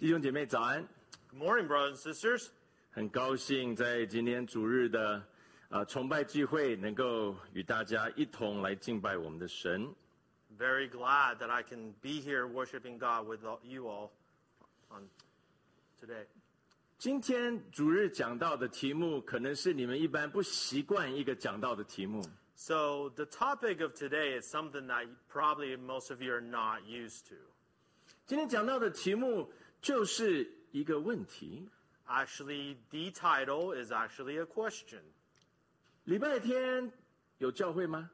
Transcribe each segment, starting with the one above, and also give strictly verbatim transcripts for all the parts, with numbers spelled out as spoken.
弟兄姐妹早安。 Good morning, brothers and sisters. 很高兴在今天主日的呃崇拜聚会，能够与大家一同来敬拜我们的神。 Very glad that I can be here worshiping God with all, you all on today. 今天主日讲到的题目，可能是你们一般不习惯一个讲到的题目。 So the topic of today is something that probably most of you are not used to. 今天讲到的题目就是一个问题。 Actually, the title is actually a question. 礼拜天有教会吗？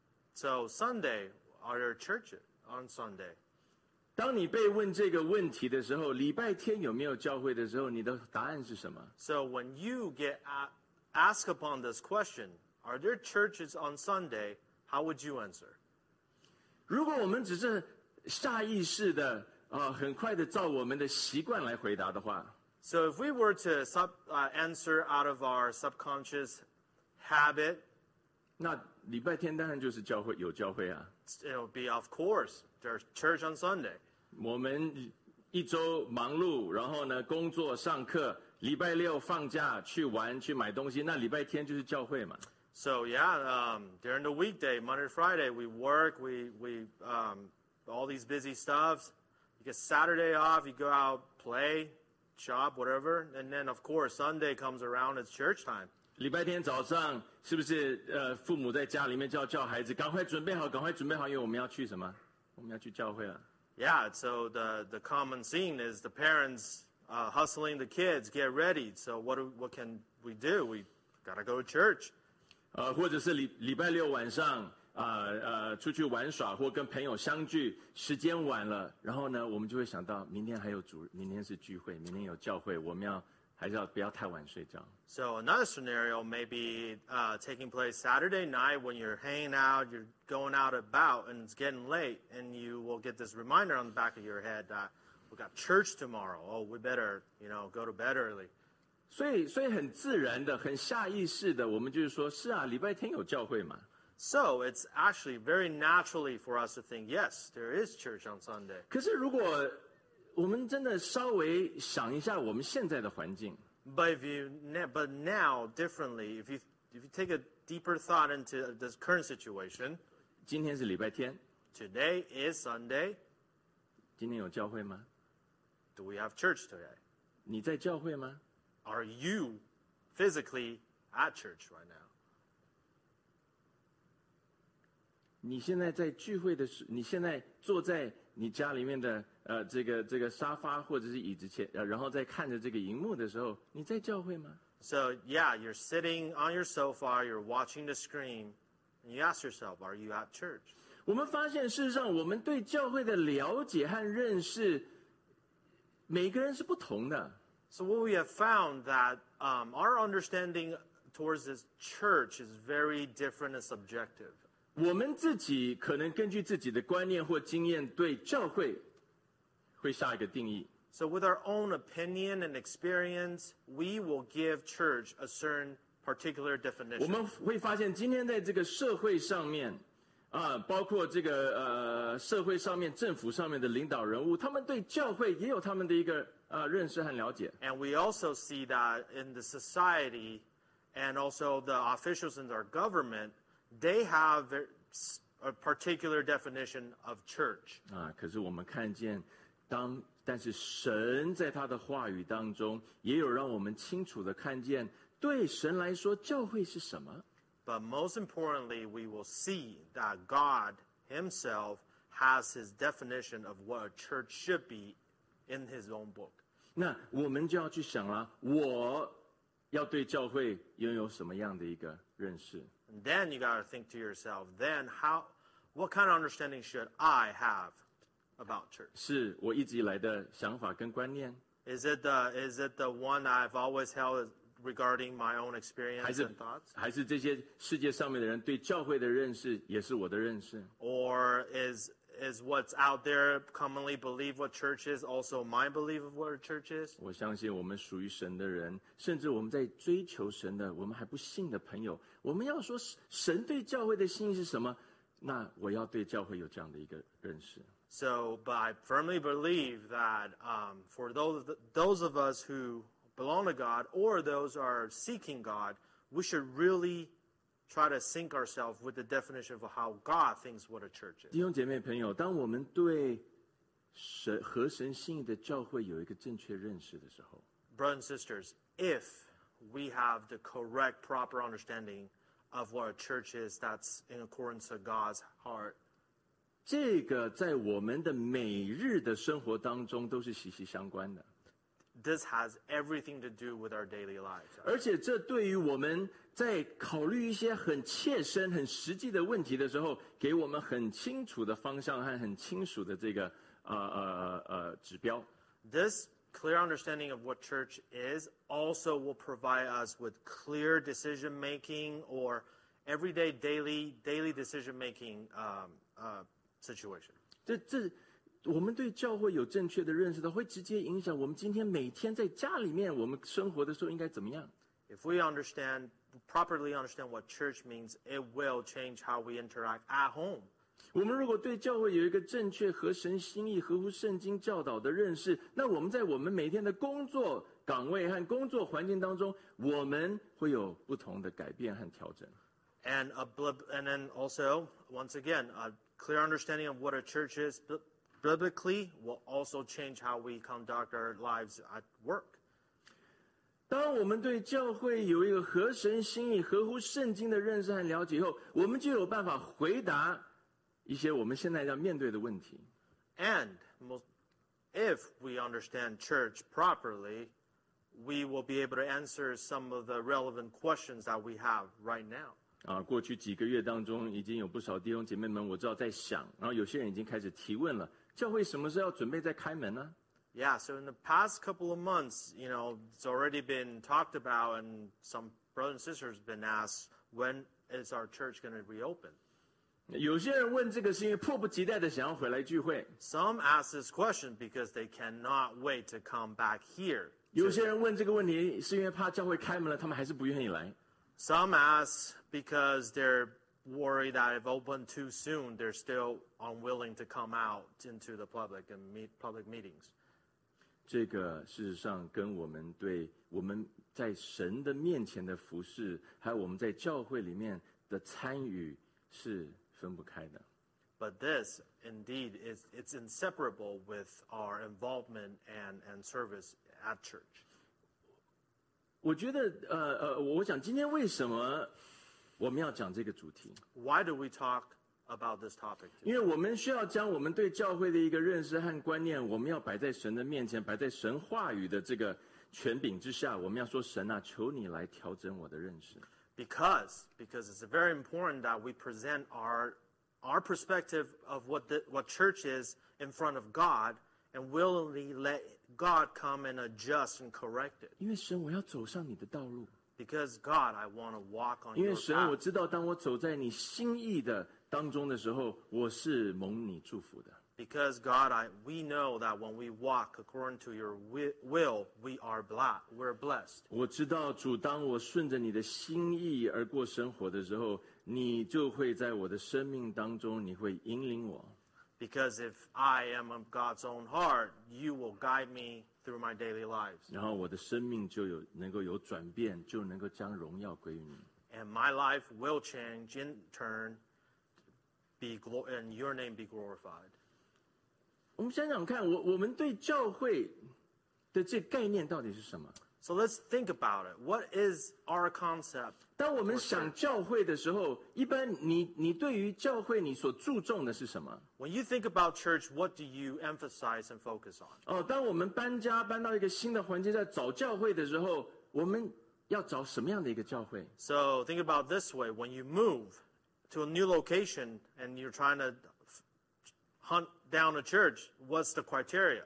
So Sunday, are there churches on Sunday? 当你被问这个问题的时候，礼拜天有没有教会的时候，你的答案是什么？ So when you get a- asked upon this question, are there churches on Sunday? How would you answer? 如果我们只是下意识的啊、呃，很快的照我们的习惯来回答的话， So if we were to sub, uh, answer out of our subconscious habit, 那礼拜天当然就是教会有教会啊。 it would be, of course, there's church on Sunday. 我们一周忙碌，然后呢工作上课，礼拜六放假去玩去买东西，那礼拜天就是教会嘛。 So yeah, um, during the weekday, Monday to Friday, we work, we, we um, all these busy stuffs. You get Saturday off, you go out, play, shop, whatever. And then, of course, Sunday comes around, it's church time. 礼拜天早上是不是呃父母在家里面就要叫孩子赶快准备好，赶快准备好，因为我们要去什么？我们要去教会了。 Yeah, so the, the common scene is the parents uh, hustling the kids, get ready. So what, do, what can we do? We got to go to church. 呃，或者是礼礼拜六晚上啊 呃, 呃出去玩耍，或跟朋友相聚，时间晚了，然后呢，我们就会想到明天还有主，明天是聚会，明天有教会，我们要还是要不要太晚睡觉。 So another scenario may be uh, taking place Saturday night when you're hanging out, you're going out about, and it's getting late, and you will get this reminder on the back of your head that we got church tomorrow. Oh, we better, you know, go to bed early. 所以，所以很自然的、很下意识的，我们就是说，是啊，礼拜天有教会嘛。 So it's actually very naturally for us to think, yes, there is church on Sunday. 可是，如果我们真的稍微想一下我们现在的环境， But if you, but now differently, if you if you take a deeper thought into this current situation, 今天是礼拜天， today is Sunday. 今天有教会吗？ Do we have church today? 你在教会吗？ Are you physically at church right now? 你现在在聚会的时，你现在坐在你家里面的呃这个这个沙发或者是椅子前，呃，然后在看着这个荧幕的时候，你在教会吗？ So yeah, you're sitting on your sofa, you're watching the screen, and you ask yourself, are you at church? 我们发现，事实上，我们对教会的了解和认识，每个人是不同的。 So what we have found that um, our understanding towards this church is very different and subjective. 我们自己可能根据自己的观念或经验，对教会会下一个定义。 So with our own opinion and experience, we will give church a certain particular 我 definition. 们会发现，今天在这个社会上面，啊，包括这个呃社会上面、政府上面的领导人物，他们对教会也有他们的一个呃认识和了解。 And we also see that in the society and also the officials in our government, they have a particular definition of church. 啊，可是我们看见，当但是神在他的话语当中，也有让我们清楚的看见，对神来说，教会是什么。 But most importantly, we will see that God himself has his definition of what a church should be in his own book. 那我们就要去想了，我要对教会拥有什么样的一个认识？ And then you got to think to yourself, then how, what kind of understanding should I have about church? 是我一直以来的想法跟观念， Is it the, is it the one I've always held regarding my own 还 experience 是 and thoughts? 还是这些世界上面的人对教会的认识也是我的认识？ Or is, is what's out there commonly believe what church is also my belief of what a church is? 我相信我们属于神的人，甚至我们在追求神的，我们还不信的朋友，我们要说神对教会的心意是什么？那我要对教会有这样的一个认识。 So, but I firmly believe that um, for those those of us who belong to God or those who are seeking God, we should really try to sync ourselves with the definition of how God thinks what a church is. 弟兄姐妹朋友，当我们对神合神心意的教会有一个正确认识的时候， Brothers and sisters, if we have the correct, proper understanding of what a church is that's in accordance to God's heart, 这个在我们的每日的生活当中都是息息相关的。 this has everything to do with our daily lives. 而且这对于我们在考虑一些很切身、很实际的问题的时候，给我们很清楚的方向和很清楚的这个呃呃呃指标。 This clear understanding of what church is also will provide us with clear decision making or everyday daily daily decision making um, uh, situation. 这这，我们对教会有正确的认识的，会直接影响我们今天每天在家里面我们生活的时候应该怎么样。 If we understand properly understand what church means, it will change how we interact at home. 我们如果对教会有一个正确合神心意、合乎圣经教导的认识，那我们在我们每天的工作岗位和工作环境当中，我们会有不同的改变和调整。 And a blib- and then also, once again, a clear understanding of what a church is bi- biblically will also change how we conduct our lives at work. 当我们对教会有一个合神心意、合乎圣经的认识和了解以后，我们就有办法回答一些我们现在要面对的问题。 And most, if we understand church properly, we will be able to answer some of the relevant questions that we have right now. 啊，过去几个月当中，已经有不少弟兄姐妹们，我知道在想，然后有些人已经开始提问了：教会什么时候要准备再开门呢？ Yeah, so in the past couple of months, you know, it's already been talked about, and some brothers and sisters have been asked, when is our church going to reopen? 有些人问这个是因为迫不及待的想要回来聚会， Some ask this question because they cannot wait to come back here. 有些人问这个问题是因为怕教会开门了，他们还是不愿意来。 Some ask because they're worried that if open too soon, they're still unwilling to come out into the public and meet public meetings. 这个事实上跟我们对我们在神的面前的服侍，还有我们在教会里面的参与是分不开的。 But this, indeed, is it's inseparable with our involvement and, and service at church. 我觉得，呃呃，我想今天为什么我们要讲这个主题？ Why do we talk about this topic today? 因为我们需要将我们对教会的一个认识和观念，我们要摆在神的面前，摆在神话语的这个权柄之下。我们要说：神啊，求你来调整我的认识。 Because because it's very important that we present our our perspective of what the, what church is in front of God and willingly let God come and adjust and correct it. 因为神，我要走上你的道路。 Because God, I want to walk on 因 your 为神，我 path. 知道，当我走在你心意的当中的时候，我是蒙你祝福的。 Because God, I we know that when we walk according to your wi- will, we are blessed. We're blessed. 我知道，主，当我顺着你的心意而过生活的时候，你就会在我的生命当中，你会引领我。 Because if I am of God's own heart, you will guide me through my daily lives. 然后我的生命就有能够有转变，就能够将荣耀归于你。 And my life will change in turn, be glo- and your name be glorified. 我们想想看，我我们对教会的这概念到底是什么？ So let's think about it. What is our concept? 当我们想教会的时候，一般你你对于教会你所注重的是什么？ When you think about church, what do you emphasize and focus on? 哦，当我们搬家搬到一个新的环境，在找教会的时候，我们要找什么样的一个教会？ So think about this way. When you move to a new location and you're trying to f- hunt down a church, what's the criteria?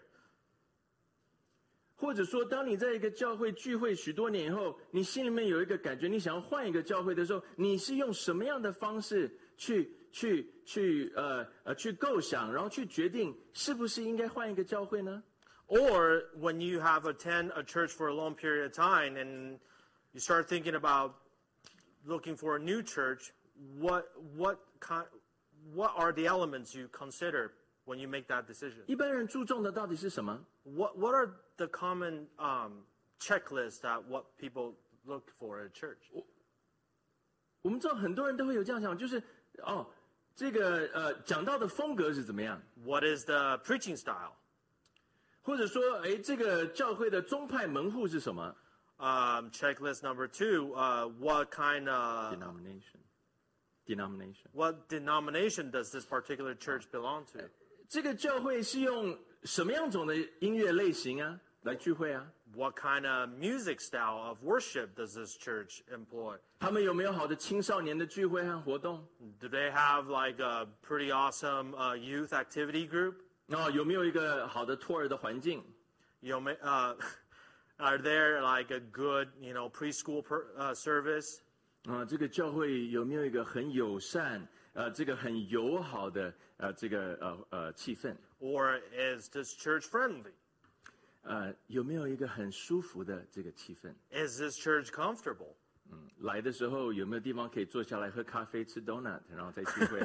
或者说，当你在一个教会聚会许多年以后，你心里面有一个感觉，你想要换一个教会的时候，你是用什么样的方式去去去呃呃去构想，然后去决定是不是应该换一个教会呢？ Or when you have attended a church for a long period of time and you start thinking about looking for a new church, what what kind what are the elements you consider when you make that decision? 一般人注重的到底是什么？ What what are the common um, checklists that what people look for at church? 我们知道很多人都会有这样想，就是哦，这个呃讲道的风格是怎么样， What is the preaching style? 或者说，哎，这个教会的宗派门户是什么 Um, checklist number two, uh, what kind of, ？denomination denomination。 what denomination does this particular church belong to? 这个教会是用什么样种的音乐类型啊来聚会啊？ What kind of music style of worship does this church employ? 他们有没有好的青少年的聚会和活动？ Do they have like a pretty awesome uh, youth activity group? 哦，有没有一个好的托儿的环境？ You know, uh, are there like a good, you know, preschool per, uh, service? 啊，这个教会有没有一个很友善、呃，这个很友好的呃这个呃呃气氛？ Or is this church friendly? 呃，有没有一个很舒服的这个气氛？ Is this church comfortable? 嗯，来的时候有没有地方可以坐下来喝咖啡、吃 donut， 然后再聚会？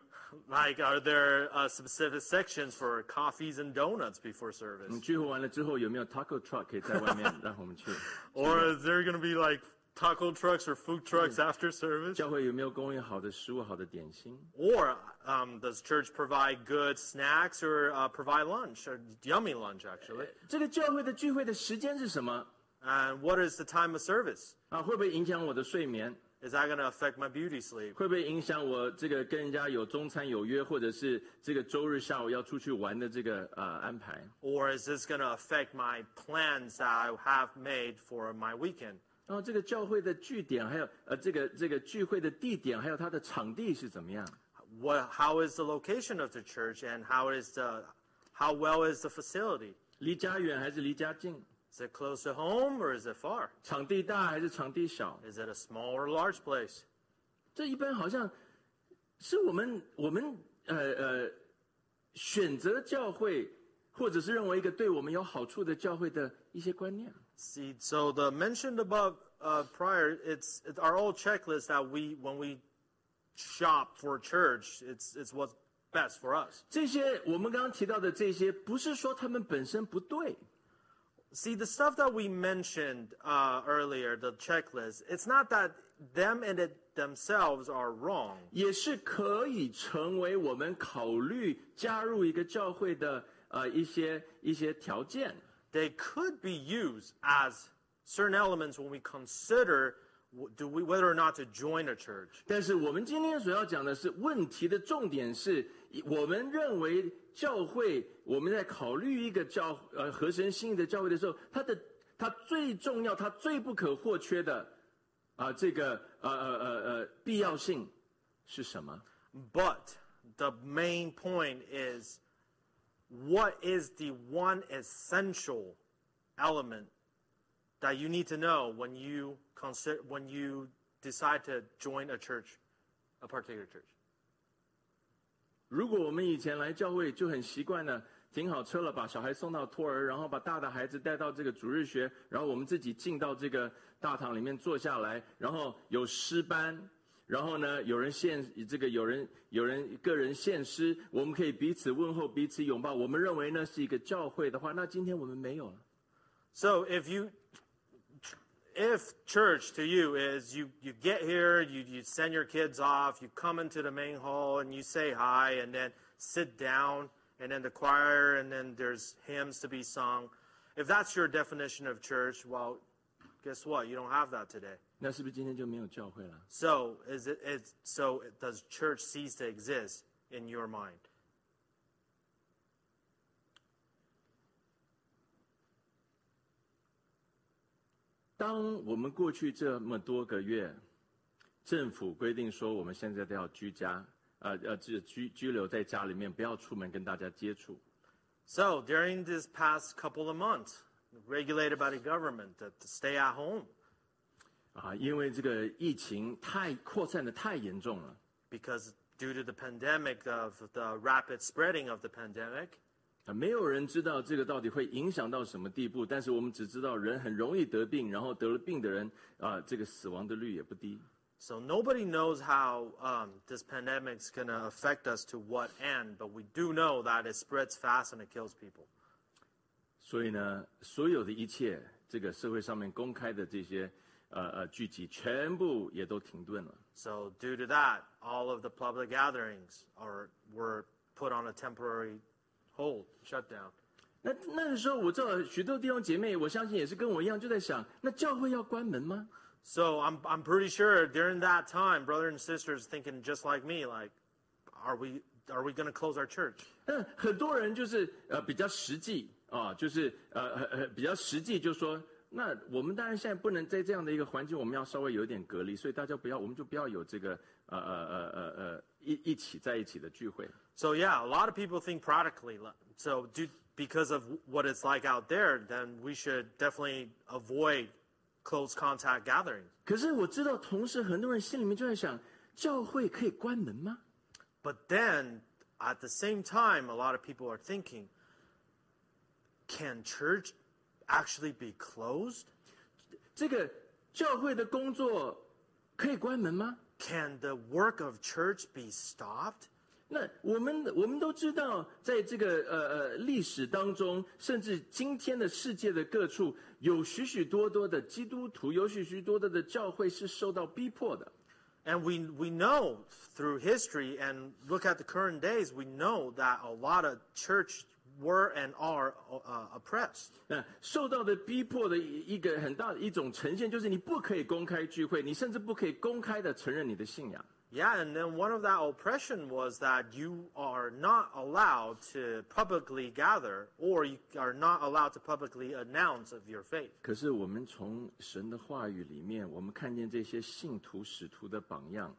Like, are there uh, specific sections for coffees and donuts before service? 嗯，聚会完了之后有没有 taco truck 可以在外面让我们去？ Or is there going to be like taco trucks or food trucks after service? 教会有没有供应好的食物、好的点心？ Or um, does church provide good snacks or uh, provide lunch, or yummy lunch actually? 这个教会的聚会的时间是什么？ And what is the time of service? 啊，会不会影响我的睡眠？ Is that going to affect my beauty sleep? 会不会影响我这个跟人家有中餐有约，或者是这个周日下午要出去玩的这个呃安排？ Or is this going to affect my plans that I have made for my weekend? 然后这个教会的据点，还有呃这个这个聚会的地点，还有它的场地是怎么样？ What, how is the location of the church, and how is the, how well is the facility? 离家远还是离家近？ Is it close to home or is it far? 场地大还是场地小？ Is it a small or large place? 这一般好像是我们我们呃呃选择教会，或者是认为一个对我们有好处的教会的一些观念。 See, so the mentioned above uh, prior, it's, it's our old checklist that we, when we shop for church, it's it's what's best for us. 这些我们刚刚提到的这些，不是说他们本身不对， See, the stuff that we mentioned uh, earlier, the checklist, it's not that them and it themselves are wrong. 也是可以成为我们考虑加入一个教会的呃一些一些条件。 They could be used as certain elements when we consider w- do we, whether or not to join a church. 但是我们今天所要讲的是，问题的重点是，我们认为教会，我们在考虑一个教呃合神心意的教会的时候，它的它最重要，它最不可或缺的啊、这个呃呃呃呃必要性是什么？ But the main point is, what is the one essential element that you need to know when you consider when you decide to join a church, a particular church? 如果我们以前来教会就很习惯了，停好车了，把小孩送到托儿，然后把大的孩子带到这个主日学，然后我们自己进到这个大堂里面坐下来，然后有诗班，然后呢，有人献这个有人有人个人献诗，我们可以彼此问候，彼此拥抱。我们认为呢是一个教会的话，那今天我们没有了。 So if you if church to you is you, you get here, you, you send your kids off, you come into the main hall and you say hi and then sit down and then the choir and then there's hymns to be sung. If that's your definition of church, well, guess what? You don't have that today. 那是不是今天就没有教会了？ So is it is so does church cease to exist in your mind? 当我们过去这么多个月，政府规定说我们现在都要居家，呃呃，居居居留在家里面，不要出门跟大家接触。 So during this past couple of months, regulated by the government to, to stay at home 啊，因为这个疫情太扩散的太严重了， because due to the pandemic of the rapid spreading of the pandemic. 啊，没有人知道这个到底会影响到什么地步，但是我们只知道人很容易得病，然后得了病的人啊，这个死亡的率也不低。 So nobody knows how um, this pandemic's going to affect us to what end, but we do know that it spreads fast and it kills people. 所以呢，所有的一切，这个社会上面公开的这些呃呃聚集，全部也都停顿了。 So due to that, all of the public gatherings are were put on a temporary hold, shut down. 那那个时候，我知道许多弟兄姐妹，我相信也是跟我一样，就在想，那教会要关门吗？ So I'm I'm pretty sure during that time, brothers and sisters thinking just like me, like, are we are we going to close our church? 但很多人就是呃比较实际啊，就是呃呃呃比较实际，就说，那我们当然现在不能在这样的一个环境，我们要稍微有点隔离，所以大家不要，我们就不要有这个呃呃呃呃呃一一起在一起的聚会。 So yeah, a lot of people think practically. So do, because of what it's like out there, then we should definitely avoid close contact gatherings. 可是我知道，同时很多人心里面就在想，教会可以关门吗？ But then, at the same time, a lot of people are thinking, can church actually be closed? 这个教会的工作可以关门吗？ Can the work of church be stopped? 那我们我们都知道，在这个呃呃历史当中，甚至今天的世界的各处，有许许多多的基督徒，有许许多多的教会是受到逼迫的。 And we we know through history and look at the current days, we know that a lot of church were and are uh, oppressed. 那受到的逼迫的一一个很大的一种呈现，就是你不可以公开聚会，你甚至不可以公开的承认你的信仰。 Yeah, and then one of that oppression was that you are not allowed to publicly gather, or you are not allowed to publicly announce of your faith. 可是我们从神的话语里面，我们看见这些信徒使徒的榜样。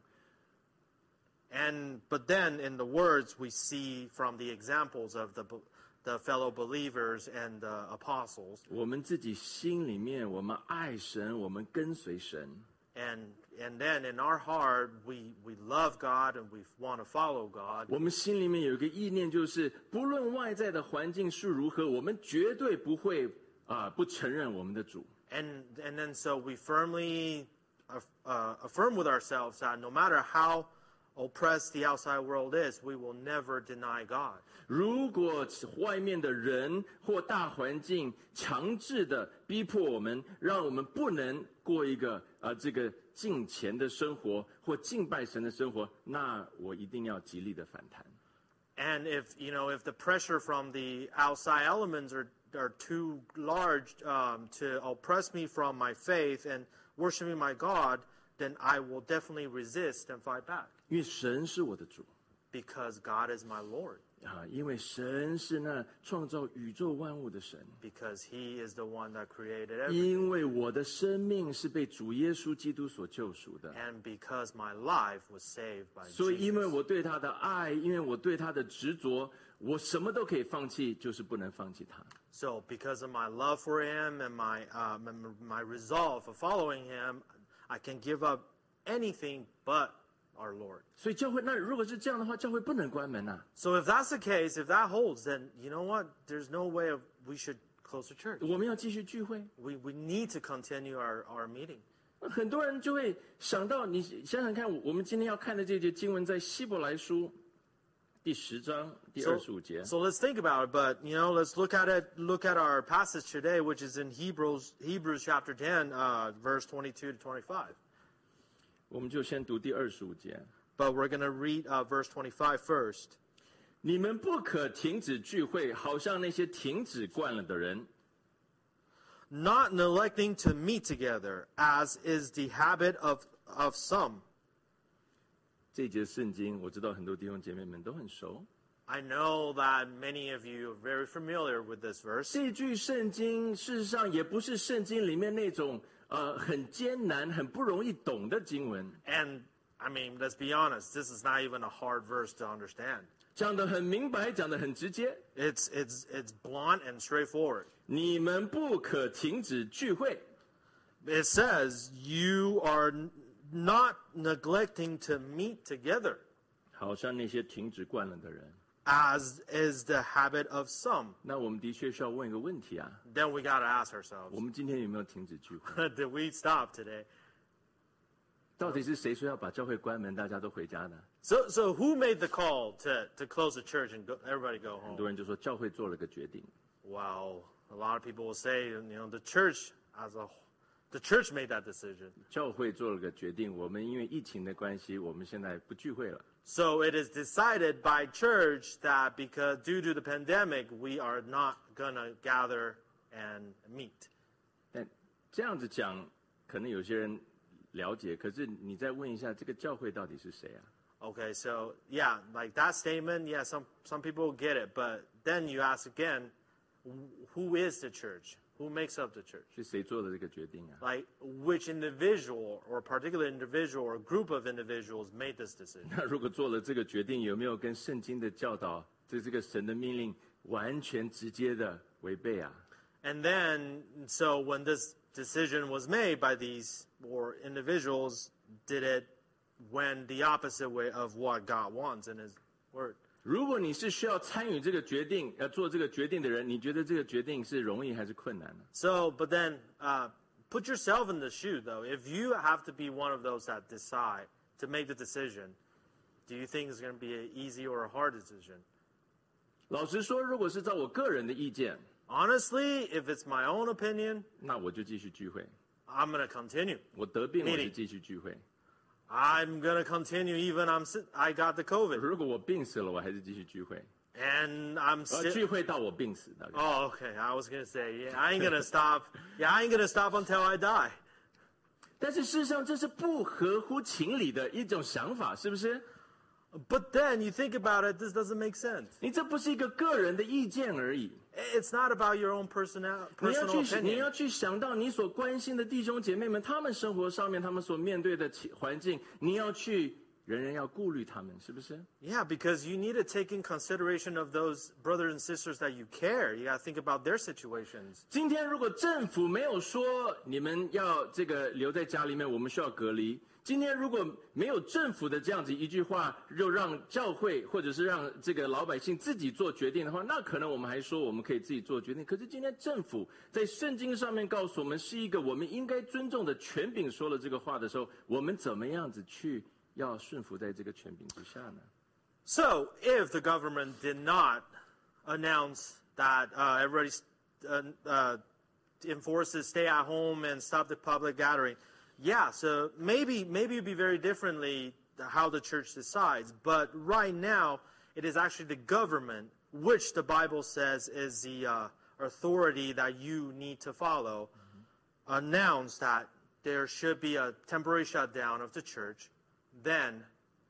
And but then in the words we see from the examples of the the fellow believers and the apostles. 我们自己心里面，我们爱神，我们跟随神。 And and then in our heart we we love God and we want to follow God. 我们心里面有一个意念，就是不论外在的环境是如何，我们绝对不会啊、呃、不承认我们的主。 And and then so we firmly uh, uh, affirm with ourselves that no matter how oppressed the outside world is, we will never deny God. 如果外面的人或大环境强制的逼迫我们，让我们不能过一个呃这个敬虔的生活或敬拜神的生活，那我一定要极力的反弹。 And if you know if the pressure from the outside elements are are too large um, to oppress me from my faith and worshiping my God, then I will definitely resist and fight back. 因为神是我的主 Because God is my Lord. 啊，因为神是那创造宇宙万物的神。 Because He is the one that created everything. 因为我的生命是被主耶稣基督所救赎的， And because my life was saved by 所以因为 Jesus. 我对他的爱，因为我对他的执着，我什么都可以放弃，就是不能放弃他。 So because of my love for Him and my um, and my resolve of following Him, I can give up anything but our Lord. 所以教会，那如果是这样的话，教会不能关门啊。 So if that's the case, if that holds, then you know what? There's no way of we should close the church. 我们要继续聚会。 We we need to continue our, our meeting. 很多人就会想到，你想想看，我们今天要看的这节经文在希伯来书第十章第 So, 二十五节。 so let's think about it. But you know, let's look at it. Look at our passage today, which is in Hebrews Hebrews chapter ten, uh, verse twenty-two to twenty-five. 我们就先读第二十五节。 But we're going to read uh, verse twenty-five first. 你们不可停止聚会，好像那些停止惯了的人。 Not neglecting to meet together, as is the habit of of some. 这节圣经，我知道很多弟兄姐妹们都很熟。 I know that many of you are very familiar with this verse. 这句圣经事实上也不是圣经里面那种呃很艰难、很不容易懂的经文， And I mean, let's be honest, this is not even a hard verse to understand. 讲得很明白，讲得很直接。 It's it's it's blunt and straightforward. 你们不可停止聚会。 It says you are n- not neglecting to meet together, 好像那些停止惯了的人。 as is the habit of some. 那我们的确需要问一个问题啊： Then we got to ask ourselves, 我们今天有没有停止聚会？ did we stop today? 到底是谁说要把教会关门，大家都回家的？ So, so who made the call to, to close the church and go, everybody go 很 home? 多人就说教会做了个决定。 Well, a lot of people will say, you know, the church as a, the church made that decision. 教会做了个决定，我们因为疫情的关系，我们现在不聚会了。 So it is decided by church that because due to the pandemic, we are not gonna gather and meet. 但这样子讲，可能有些人了解，可是你再问一下，这个教会到底是谁啊？ Okay, so yeah, like that statement, yeah, some some people will get it, but then you ask again, who is the church? Who makes up the church? 是谁做的这个决定啊？ Like which individual or particular individual or group of individuals made this decision? 那如果做了这个决定，有没有跟圣经的教导，这这个神的命令完全直接的违背啊？ And then, so when this decision was made by these or individuals, did it went the opposite way of what God wants in His Word? 如果你是需要参与这个决定，要做这个决定的人，你觉得这个决定是容易还是困难呢？ So, but then uh, put yourself in the shoe, though. If you have to be one of those that decide to make the decision, do you think it's going to be an easy or a hard decision? 老实说，如果是照我个人的意见， Honestly, if it's my own opinion, 那我就继续聚会。 I'm going to continue. 我得病，我是继续聚会。 I'm going to continue even I'm si- I got the COVID. 如果我病死了，我还是继续聚会。 And I'm 呃， still... 聚会到我病死，大概。 Oh, okay. I was going to say, yeah, I ain't going to stop. Yeah, I ain't going to stop until I die. 但是事实上，这是不合乎情理的一种想法，是不是？ But then you think about it, this doesn't make sense. 你这不是一个个人的意见而已， It's not about your own personal 你要 personal 去，你 opinion. 要去想到你所关心的弟兄姐妹们，他们生活上面他们所面对的其环境，你要去，人人要顾虑他们，是不是？ Yeah, because you need to take in consideration of those brothers and sisters that you care. You got to think about their situations. 今天如果政府没有说你们要这个留在家里面，我们需要隔离。今天如果没有政府的这样子一句话，就让教会或者是让这个老百姓自己做决定的话，那可能我们还说我们可以自己做决定。可是今天政府在圣经上面告诉我们，是一个我们应该尊重的权柄说了这个话的时候，我们怎么样子去要顺服在这个权柄之下呢？ So, if the government did not announce that uh, everybody uh, uh, enforces stay at home and stop the public gathering, yeah, so maybe maybe it'd be very differently how the church decides. But right now, it is actually the government, which the Bible says is the uh, authority that you need to follow, mm-hmm. announce that there should be a temporary shutdown of the church. Then,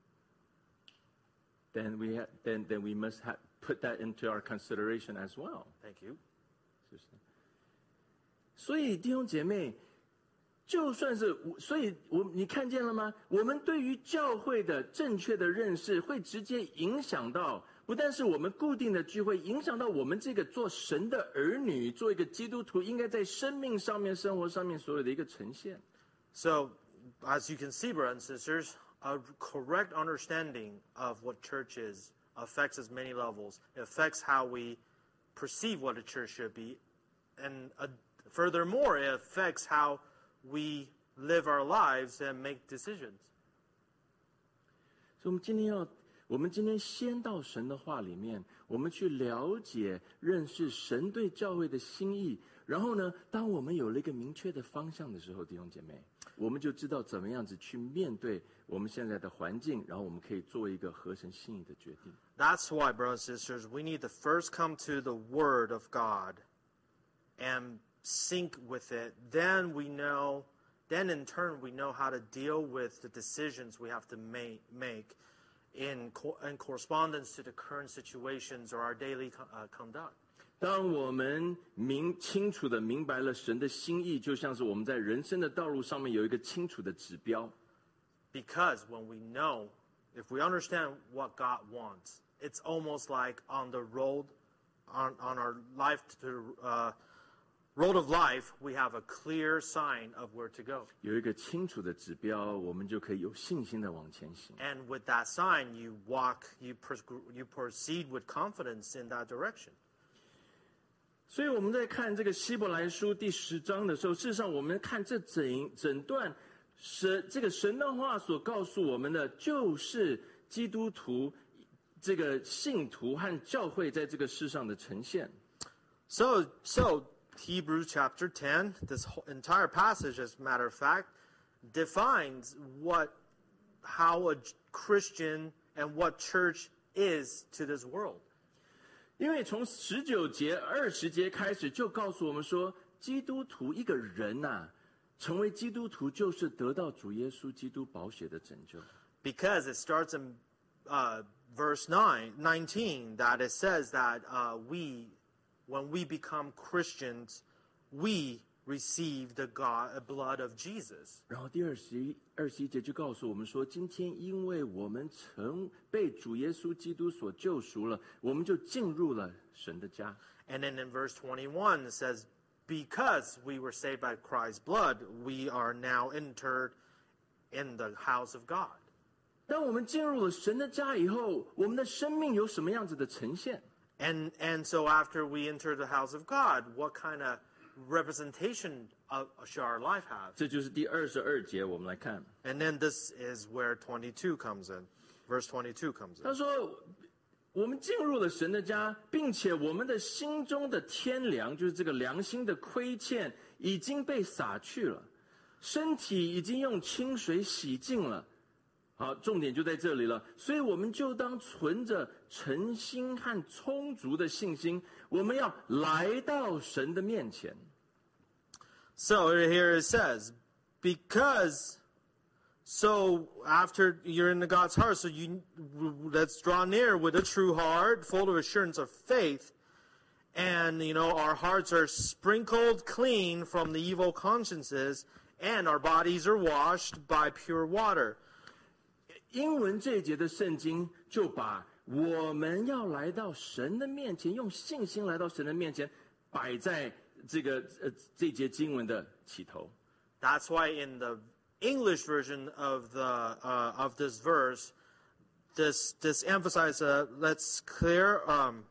then we ha- then then we must ha- put that into our consideration as well. thank you. 是不是？所以弟兄姐妹，就算是我，所以我你看见了吗？我们对于教会的正确的认识，会直接影响到，不但是我们固定的聚会，影响到我们这个做神的儿女，做一个基督徒，应该在生命上面、生活上面所有的一个呈现。 So, as you can see, brothers and sisters, a correct understanding of what church is affects us many levels. It affects how we perceive what a church should be. And uh, furthermore, it affects how we live our lives and make decisions. 所以，我们今天要，我们今天先到神的话里面，我们去了解、认识神对教会的心意。然后呢，当我们有了一个明确的方向的时候，弟兄姐妹，我们就知道怎么样子去面对我们现在的环境，然后我们可以做一个合神心意的决定。 That's why, brothers and sisters, we need to first come to the Word of God and sync with it. Then we know, then in turn, we know how to deal with the decisions we have to make, make in, co- in correspondence to the current situations or our daily co- uh, conduct. 当我们明清楚的明白了神的心意，就像是我们在人生的道路上面有一个清楚的指标。 Because when we know, if we understand what God wants, it's almost like on the road, on, on our life to uh, road of life, we have a clear sign of where to go. 有一个清楚的指标，我们就可以有信心的往前行。 And with that sign, you walk, you, pers- you proceed with confidence in that direction. 所以我们在看这个希伯来书第十章的时候，事实上我们看这整整段神这个神的话所告诉我们的，就是基督徒这个信徒和教会在这个世上的呈现。 So, so Hebrews chapter ten, this whole entire passage, as a matter of fact, defines what, how a Christian and what church is to this world. 因为从十九节、二十节开始，就告诉我们说，基督徒一个人呐、啊，成为基督徒就是得到主耶稣基督宝血的拯救。 Because it starts in uh, verse nine, nineteen, that it says that uh, we, when we become Christians, we receive the God, uh, blood of Jesus. 然后第二十一、二十一节就告诉我们说，今天因为我们曾被主耶稣基督所救赎了，我们就进入了神的家。 And then in verse twenty-one, it says, because we were saved by Christ's blood, we are now entered in the house of God. 当我们进入了神的家以后，我们的生命有什么样子的呈现？ And and so after we enter the house of God, what kind of representation of, should our life have? 这就是第二十二节，我们来看。 And then this is where twenty-two comes in. Verse twenty-two comes 他 in. 说，我们进入了神的家，并且我们的心中的天良，就是这个良心的亏欠，已经被洒去了，身体已经用清水洗净了。好，重点就在这里了。所以我们就当存着诚心和充足的信心，我们要来到神的面前。 So here it says, because, so after you're in the God's heart, so you let's draw near with a true heart, full of assurance of faith, and you know our hearts are sprinkled clean from the evil consciences, and our bodies are washed by pure water. 英文这一节的圣经就把我们要来到神的面前，用信心来到神的面前，摆在这个呃这节经文的起头。 That's why in the English version of the uh, of this verse, this this emphasizes uh, let's clear um,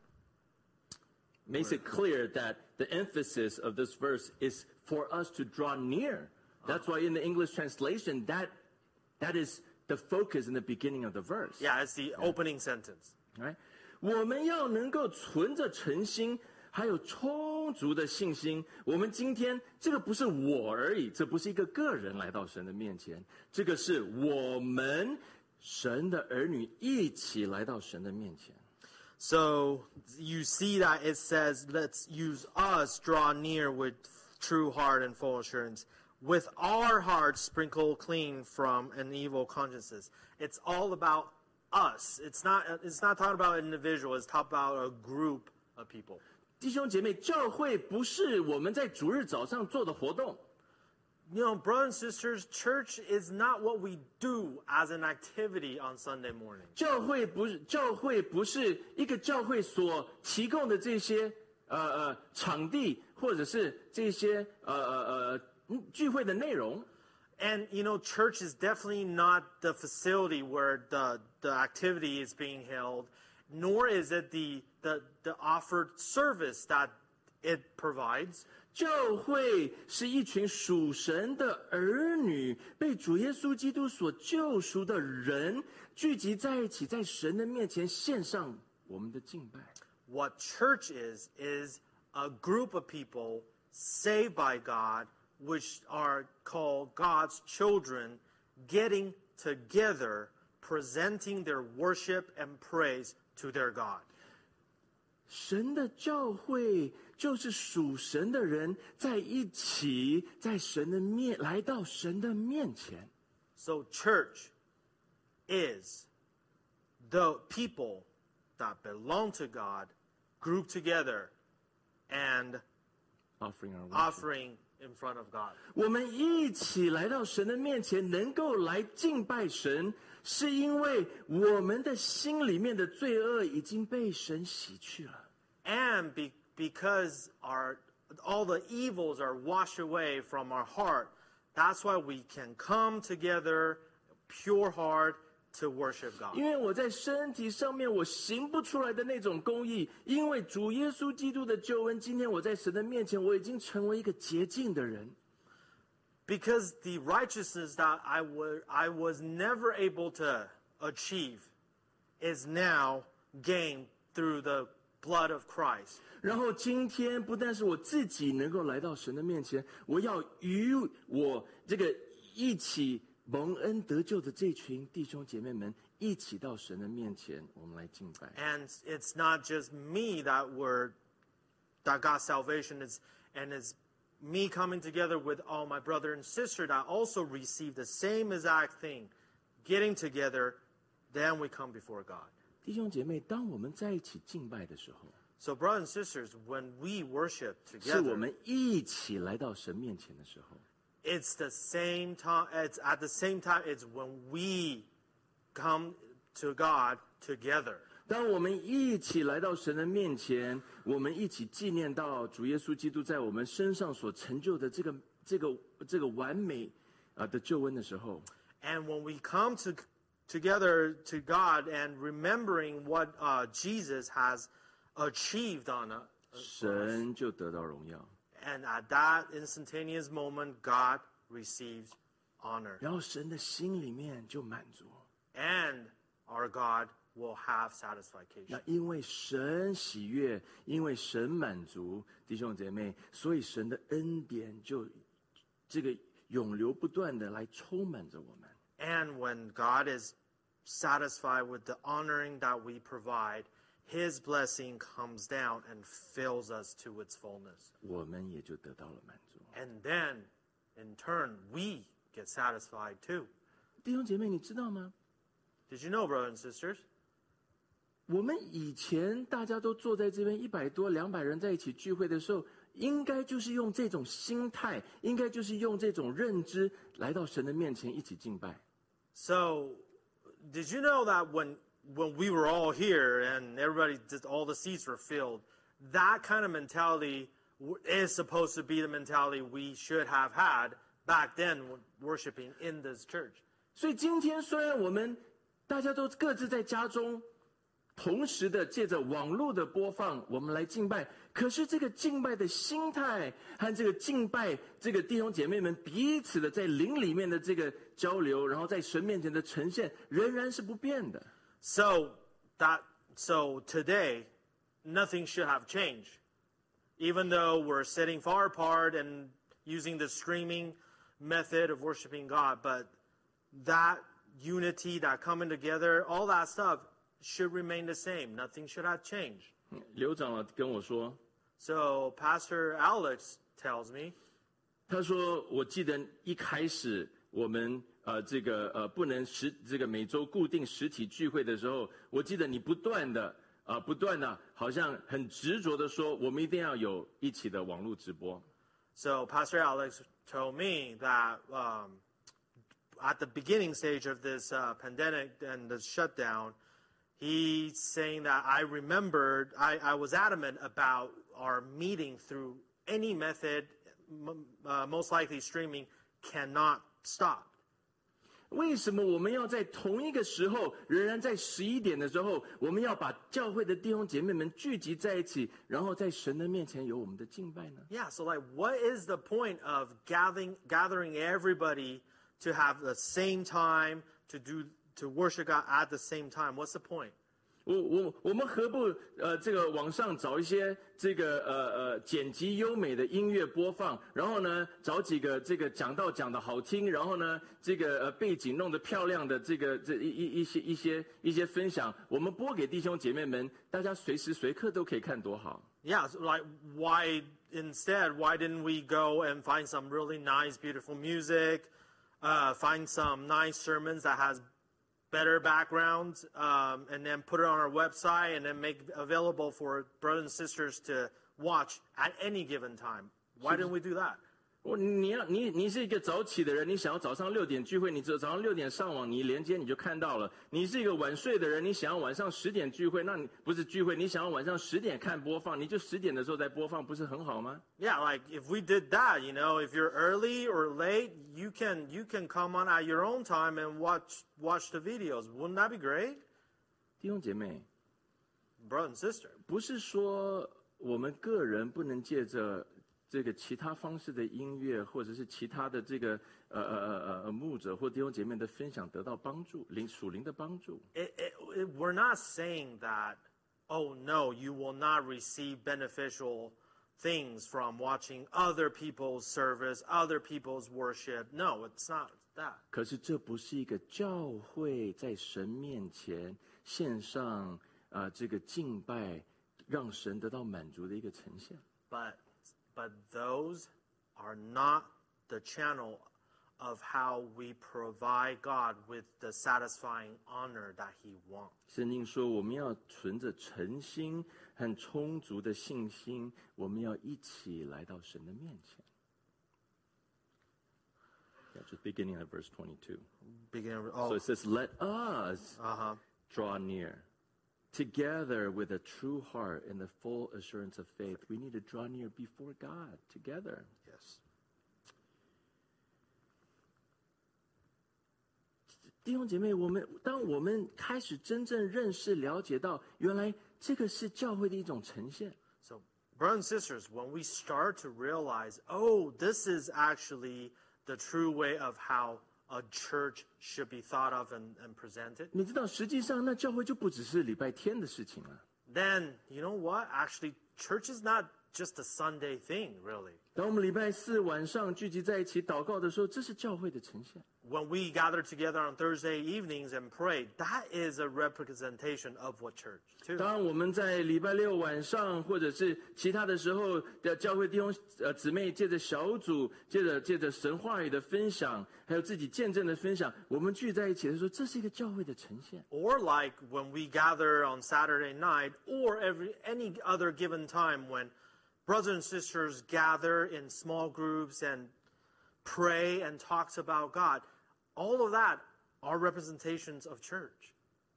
Makes it clear that the emphasis of this verse is for us to draw near. That's why in the English translation, that that is the focus in the beginning of the verse. yeah, it's the opening sentence. Right? 我们要能够存着诚心，还有充足的信心。我们今天这个不是我而已，这不是一个个人来到神的面前，这个是我们神的儿女一起来到神的面前。 So you see that it says, let's use us draw near with true heart and full assurance, with our hearts sprinkled clean from an evil consciences. It's all about us. It's not, it's not talking about an individual. It's talking about a group of people. 弟兄姐妹，教会不是我们在主日早上做的活动。 You know, brothers and sisters, church is not what we do as an activity on Sunday morning. 教会不是教会不是一个教会所提供的这些呃呃场地，或者是这些呃呃呃聚会的内容。 And, you know, church is definitely not the facility where the, the activity is being held, nor is it the, the, the offered service that it provides. 教会是一群属神的儿女，被主耶稣基督所救赎的人，聚集在一起，在神的面前献上我们的敬拜。 What church is, is a group of people saved by God, which are called God's children, getting together, presenting their worship and praise to their God. 神的教会就是属神的人在一起，在神的面来到神的面前。 So church is the people that belong to God, grouped together and Offering our worship. offering in front of God. 我们一起来到神的面前，能够来敬拜神，是因为我们的心里面的罪恶已经被神洗去了。 And be, because our all the evils are washed away from our heart, that's why we can come together, pure heart, to worship God. 因为我在身体上面我行不出来的那种公义，因为主耶稣基督的救恩，今天我在神的面前，我已经成为一个洁净的人。 Because the righteousness that I was I was never able to achieve is now gained through the blood of Christ. 然后今天不但是我自己能够来到神的面前，我要与我这个一起蒙恩得救的这群弟兄姐妹们一起到神的面前，我们来敬拜。 And it's not just me that were that got salvation, is and it's me coming together with all my brother and sister that also received the same exact thing, getting together, then we come before God. 弟兄姐妹，当我们在一起敬拜的时候， So brothers and sisters, when we worship 是我 together, 们一起来到神面前的时候。 it's the same time. It's at the same time. It's when we come to God together. 当我们一起来到神的面前，我们一起纪念到主耶稣基督在我们身上所成就的这个这个这个完美啊的救恩的时候， And when we come to together to God and remembering what uh, Jesus has achieved on us, 神就得到荣耀。 and at that instantaneous moment, God receives honor, 然后神的心里面就满足。 and our God will have 那 satisfaction. 因为神喜悦，因为神满足，弟兄姐妹，所以神的恩典就这个永流不断的来充满着我们。 And when God is satisfied with the honoring that we provide, His blessing comes down and fills us to its fullness. 我们也就得到了满足。 And then, in turn, we get satisfied too. 弟兄姐妹，你知道吗？ Did you know, brothers and sisters? 我们以前大家都坐在这边一百多、两百人在一起聚会的时候，应该就是用这种心态，应该就是用这种认知来到神的面前一起敬拜。 So, did you know that when when we were all here and everybody, just all the seats were filled, that kind of mentality w- is supposed to be the mentality we should have had back then when worshiping in this church. 所以今天虽然我们大家都各自在家中，同时的借着网络的播放，我们来敬拜，可是这个敬拜的心态和这个敬拜这个弟兄姐妹们彼此的在灵里面的这个交流，然后在神面前的呈现，仍然是不变的。 So that so today, nothing should have changed. Even though we're sitting far apart and using the streaming method of worshiping God, but that unity, that coming together, all that stuff should remain the same. Nothing should have changed. 刘长老跟我说， So Pastor Alex tells me, 他说：“我记得一开始我们呃这个呃不能实这个每周固定实体聚会的时候，我记得你不断的啊、呃、不断的，好像很执着的说，我们一定要有一起的网络直播。 so Pastor Alex told me that um, at the beginning stage of this uh, pandemic and the shutdown, he's saying that I remembered, I, I was adamant about our meeting through any method, m- uh, most likely streaming, cannot stop. 为什么我们要在同一个时候，仍然在十一点的时候，我们要把教会的弟兄姐妹们聚集在一起，然后在神的面前有我们的敬拜呢？ Yeah, so like what is the point of gathering gathering everybody to have the same time to do to worship God at the same time? What's the point? 我我我们何不呃这个网上找一些这个呃呃剪辑优美的音乐播放，然后呢找几个这个讲道讲的好听，然后呢这个呃背景弄得漂亮的这个这一一一些一些一些分享，我们播给弟兄姐妹们，大家随时随刻都可以看，多好。 Yeah, so like why instead why didn't we go and find some really nice beautiful music, uh, find some nice sermons that has better backgrounds, um, and then put it on our website and then make available for brothers and sisters to watch at any given time? Why didn't we do that? 我你要你你是一个早起的人，你想要早上六点聚会，你只早上六点上网，你连接你就看到了。你是一个晚睡的人，你想要晚上十点聚会，那你不是聚会，你想要晚上十点看播放，你就十点的时候再播放，不是很好吗？ Yeah, like if we did that, you know, if you're early or late, you can you can come on at your own time and watch watch the videos. Wouldn't that be great? 弟兄姐妹， Brother and sister. 不是说我们个人不能借着这个其他方式的音乐，或者是其他的这个呃呃呃呃牧者或弟兄姐妹的分享得到帮助，灵属灵的帮助。 It, it, it, we're not saying that, oh no, you will not receive beneficial things from watching other people's service, other people's worship. No, it's not that. 可是这不是一个教会在神面前献上啊、呃、这个敬拜，让神得到满足的一个呈现。 But but those are not the channel of how we provide God with the satisfying honor that He wants. 圣经说，我们要存着诚心和充足的信心，我们要一起来到神的面前。Yeah, just beginning at verse twenty-two. Beginning, oh, So it says, "Let us uh-huh. draw near, together with a true heart and the full assurance of faith." We need to draw near before God together. Yes. 弟兄姐妹，我们当我们开始真正认识、了解到，原来这个是教会的一种呈现。 So, brothers and sisters, when we start to realize, oh, this is actually the true way of how a church should be thought of and, and presented, 你知道，实际上那教会就不只是礼拜天的事情了。 then you know what? Actually, church is not just a Sunday thing, really. 当我们礼拜四晚上聚集在一起祷告的时候，这是教会的呈现。 When we gather together on Thursday evenings and pray, that is a representation of what church too. 当我们在礼拜六晚上或者是其他的时候的教会弟兄呃姊妹借着小组，借着借着神话语的分享，还有自己见证的分享，我们聚在一起的时候，这是一个教会的呈现。 Or like when we gather on Saturday night, or every any other given time when brothers and sisters gather in small groups and pray and talks about God, all of that are representations of church.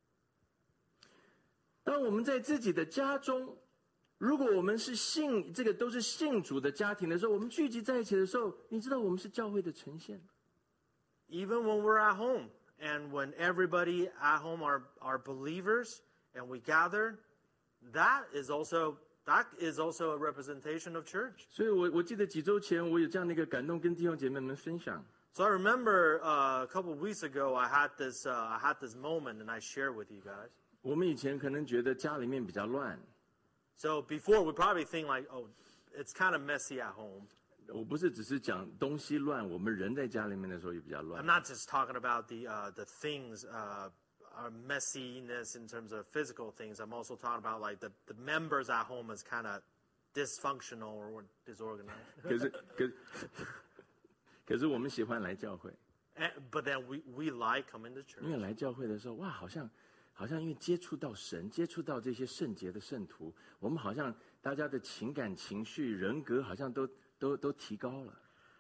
当我们在自己的家中，如果我们是信这个都是信主的家庭的时候，我们聚集在一起的时候，你知道我们是教会的呈现。 Even when we're at home and when everybody at home are, are believers and we gather, that is also that is also a representation of church. 所以我我记得几周前我有这样的一个感动，跟弟兄姐妹们分享。 So I remember uh, a couple of weeks ago, I had this uh, I had this moment, and I shared with you guys. 我们以前可能觉得家里面比较乱， So before, we probably think like, oh, it's kind of messy at home. 我不是只是讲东西乱，我们人在家里面的时候也比较乱 I'm。not just talking about the uh, the things, uh, our messiness in terms of physical things. I'm also talking about like the, the members at home is kind of dysfunctional or disorganized. 可是可可是我们喜欢来教会， And, but then we, we like coming to 因为 church. 来教会的时候，哇，好像好像因为接触到神，接触到这些圣洁的圣徒，我们好像大家的情感、情绪、人格好像都都都提高了。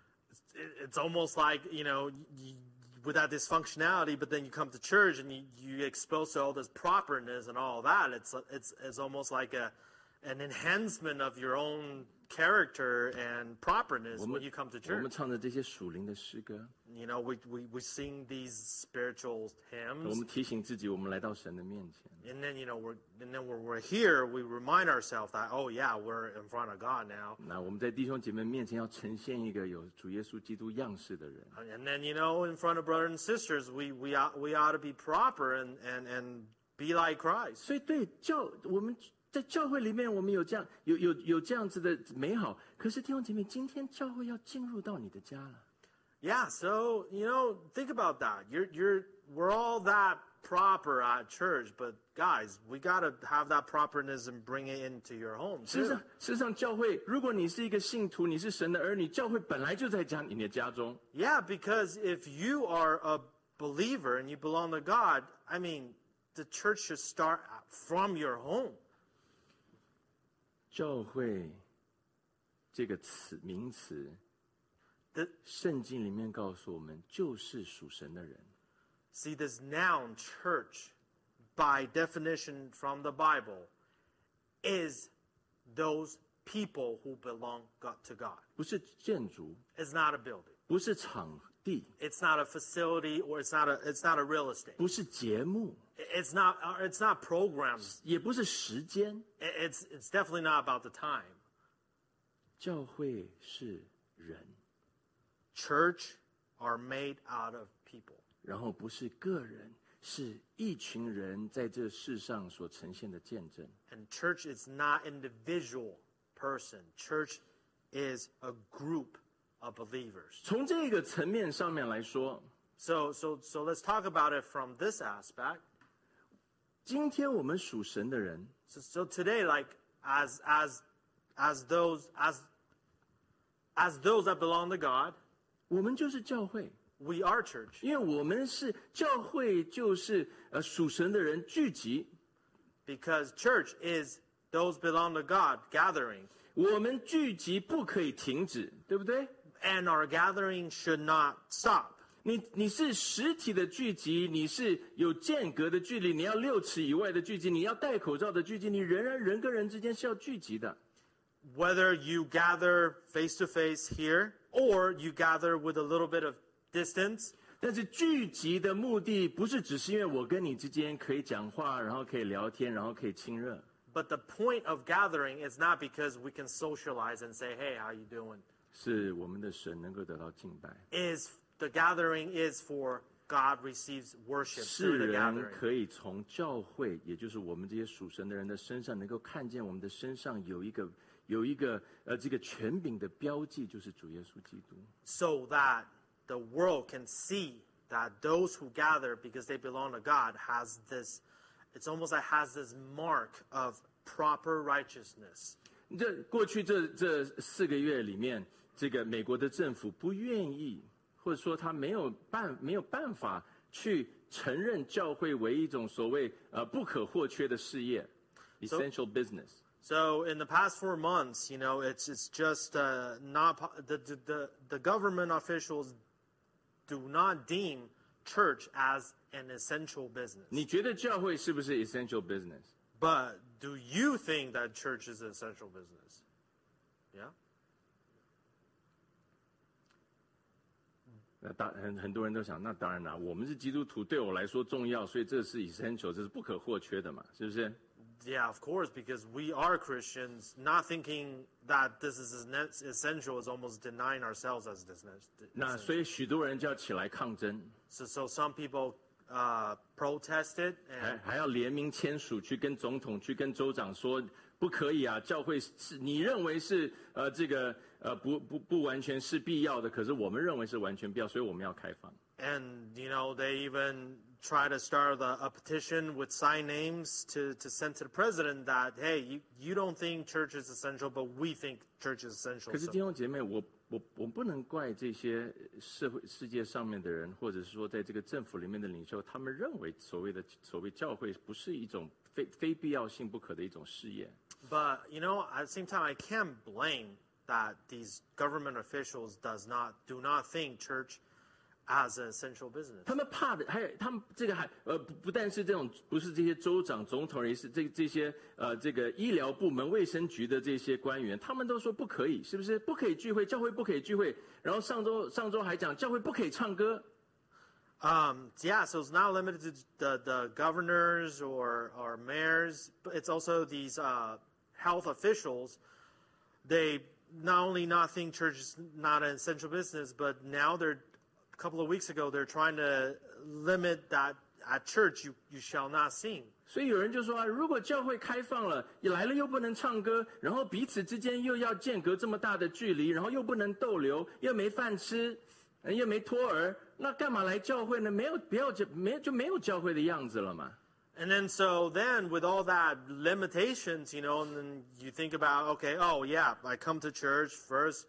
It- It's almost like, you know, you, with that dysfunctionality, but then you come to church and you, you get exposed to all this properness and all that. It's it's it's almost like a an enhancement of your own character and properness 我 when 们 you come to 我们 church. 唱着这些属灵的诗歌， You know, we, we, we sing these spiritual 我 hymns, 们提醒自己，我们来到神的面前。 and then, you know, we're and then when we're here, we remind ourselves that, oh yeah, we're in front of God now. 那我们在弟兄姐妹面前要呈现一个有主耶稣基督样式的人。 And then, you know, in front of brothers and sisters, we we ought, we ought to be proper and, and, and be like Christ. 所以对教我们在教会里面，我们有这样有有有这样子的美好。可是弟兄姐妹，今天教会要进入到你的家了。 Yeah, so, you know, think about that. You're you're we're all that proper at church, but guys, we got to have that properness and bring it into your home 事实 too. 上，事实上，教会，如果你是一个信徒，你是神的儿女，教会本来就在家你的家中。 Yeah, because if you are a believer and you belong to God, I mean, the church should start from your home. 教会这个词名词， The, 圣经里面告诉我们，就是属神的人。 see, this noun, church, by definition from the Bible, is those people who belong God, to God. 不是建筑， It's not a building. 不是场地， It's not a facility, or it's not a it's not a real estate. 不是节目， It's not uh, it's not programs. 也不是时间。 It's it's definitely not about the time. 教会是人， Church are made out of people. 然后不是个人，是一群人在这世上所呈现的见证。 And church is not individual person. Church is a group of believers. 从这个层面上面来说， So, so, so let's talk about it from this aspect. 今天我们属神的人， So, so today, like as as as those as as those that belong to God, 我们就是教会， we are church. 因为我们是教会，就是呃属神的人聚集。 Because church is those belong to God gathering. 我们聚集不可以停止，对不对？ And our gathering should not stop. 你你是实体的聚集，你是有间隔的距离，你要六尺以外的聚集，你要戴口罩的聚集，你仍然人跟人之间是要聚集的。 Whether you gather face to face here or you gather with a little bit of distance, 但是聚集的目的不是只是因为我跟你之间可以讲话，然后可以聊天，然后可以亲热。 but the point of gathering is not because we can socialize and say, hey, how you doing? 是我们的神能够得到敬拜， Is the gathering is for God receives worship 世 through the 人 gathering. 可以从教会，也就是我们这些属神的人的身上，能够看见我们的身上有一个有一个呃这个权柄的标记，就是主耶稣基督。 So that the world can see that those who gather because they belong to God has this, it's almost like has this mark of proper righteousness. 这过去这这四个月里面，这个美国的政府不愿意，或者说他没有办没有办法去承认教会为一种所谓呃不可或缺的事业 （essential business）。 So in the past four months, you know, it's it's just uh, not po- the, the the the government officials do not deem church as an essential business. 你觉得教会是不是 essential business？ But do you think that church is an essential business? Yeah. 那当很很多人都想，那当然啦，我们是基督徒，对我来说重要，所以这是 essential， 这是不可或缺的嘛，是不是？ Yeah, of course, because we are Christians. Not thinking that this is essential is almost denying ourselves as this. 那所以许多人就要起来抗争， So, so some people uh, protested 还 and 还要联名签署，去跟总统、去跟州长说，不可以啊！教会是你认为是呃这个呃不不不完全是必要的，可是我们认为是完全必要，所以我们要开放。 and you know they even try to start a, a petition with sign names to, to send to the president that hey you, you don't think church is essential, but we think church is essential. 可是 So- 弟兄姐妹，我我我不能怪这些社会世界上面的人，或者是说在这个政府里面的领袖，他们认为所谓的所谓教会不是一种非非必要性不可的一种事业。 But you know, at the same time, I can't blame that these government officials does not do not think church as an essential business. 他们怕的，还有他们这个还呃不不但是这种，不是这些州长、总统，也是这这些呃这个医疗部门、卫生局的这些官员，他们都说不可以，是不是？不可以聚会，教会不可以聚会。然后上周上周还讲教会不可以唱歌。 Um, yeah, so it's not limited to the, the governors or, or mayors, but it's also these uh, health officials. They not only not think church is not an essential business, but now they're, a couple of weeks ago, they're trying to limit that at church you, you shall not sing. 所以有人就说啊，如果教会开放了，来了又不能唱歌，然后彼此之间又要间隔这么大的距离，然后又不能逗留，又没饭吃，又没托儿，那干嘛来教会呢？没有不要就没有就没有教会的样子了嘛。 And then so then with all that limitations, you know, and then you think about, okay, oh yeah, I come to church first,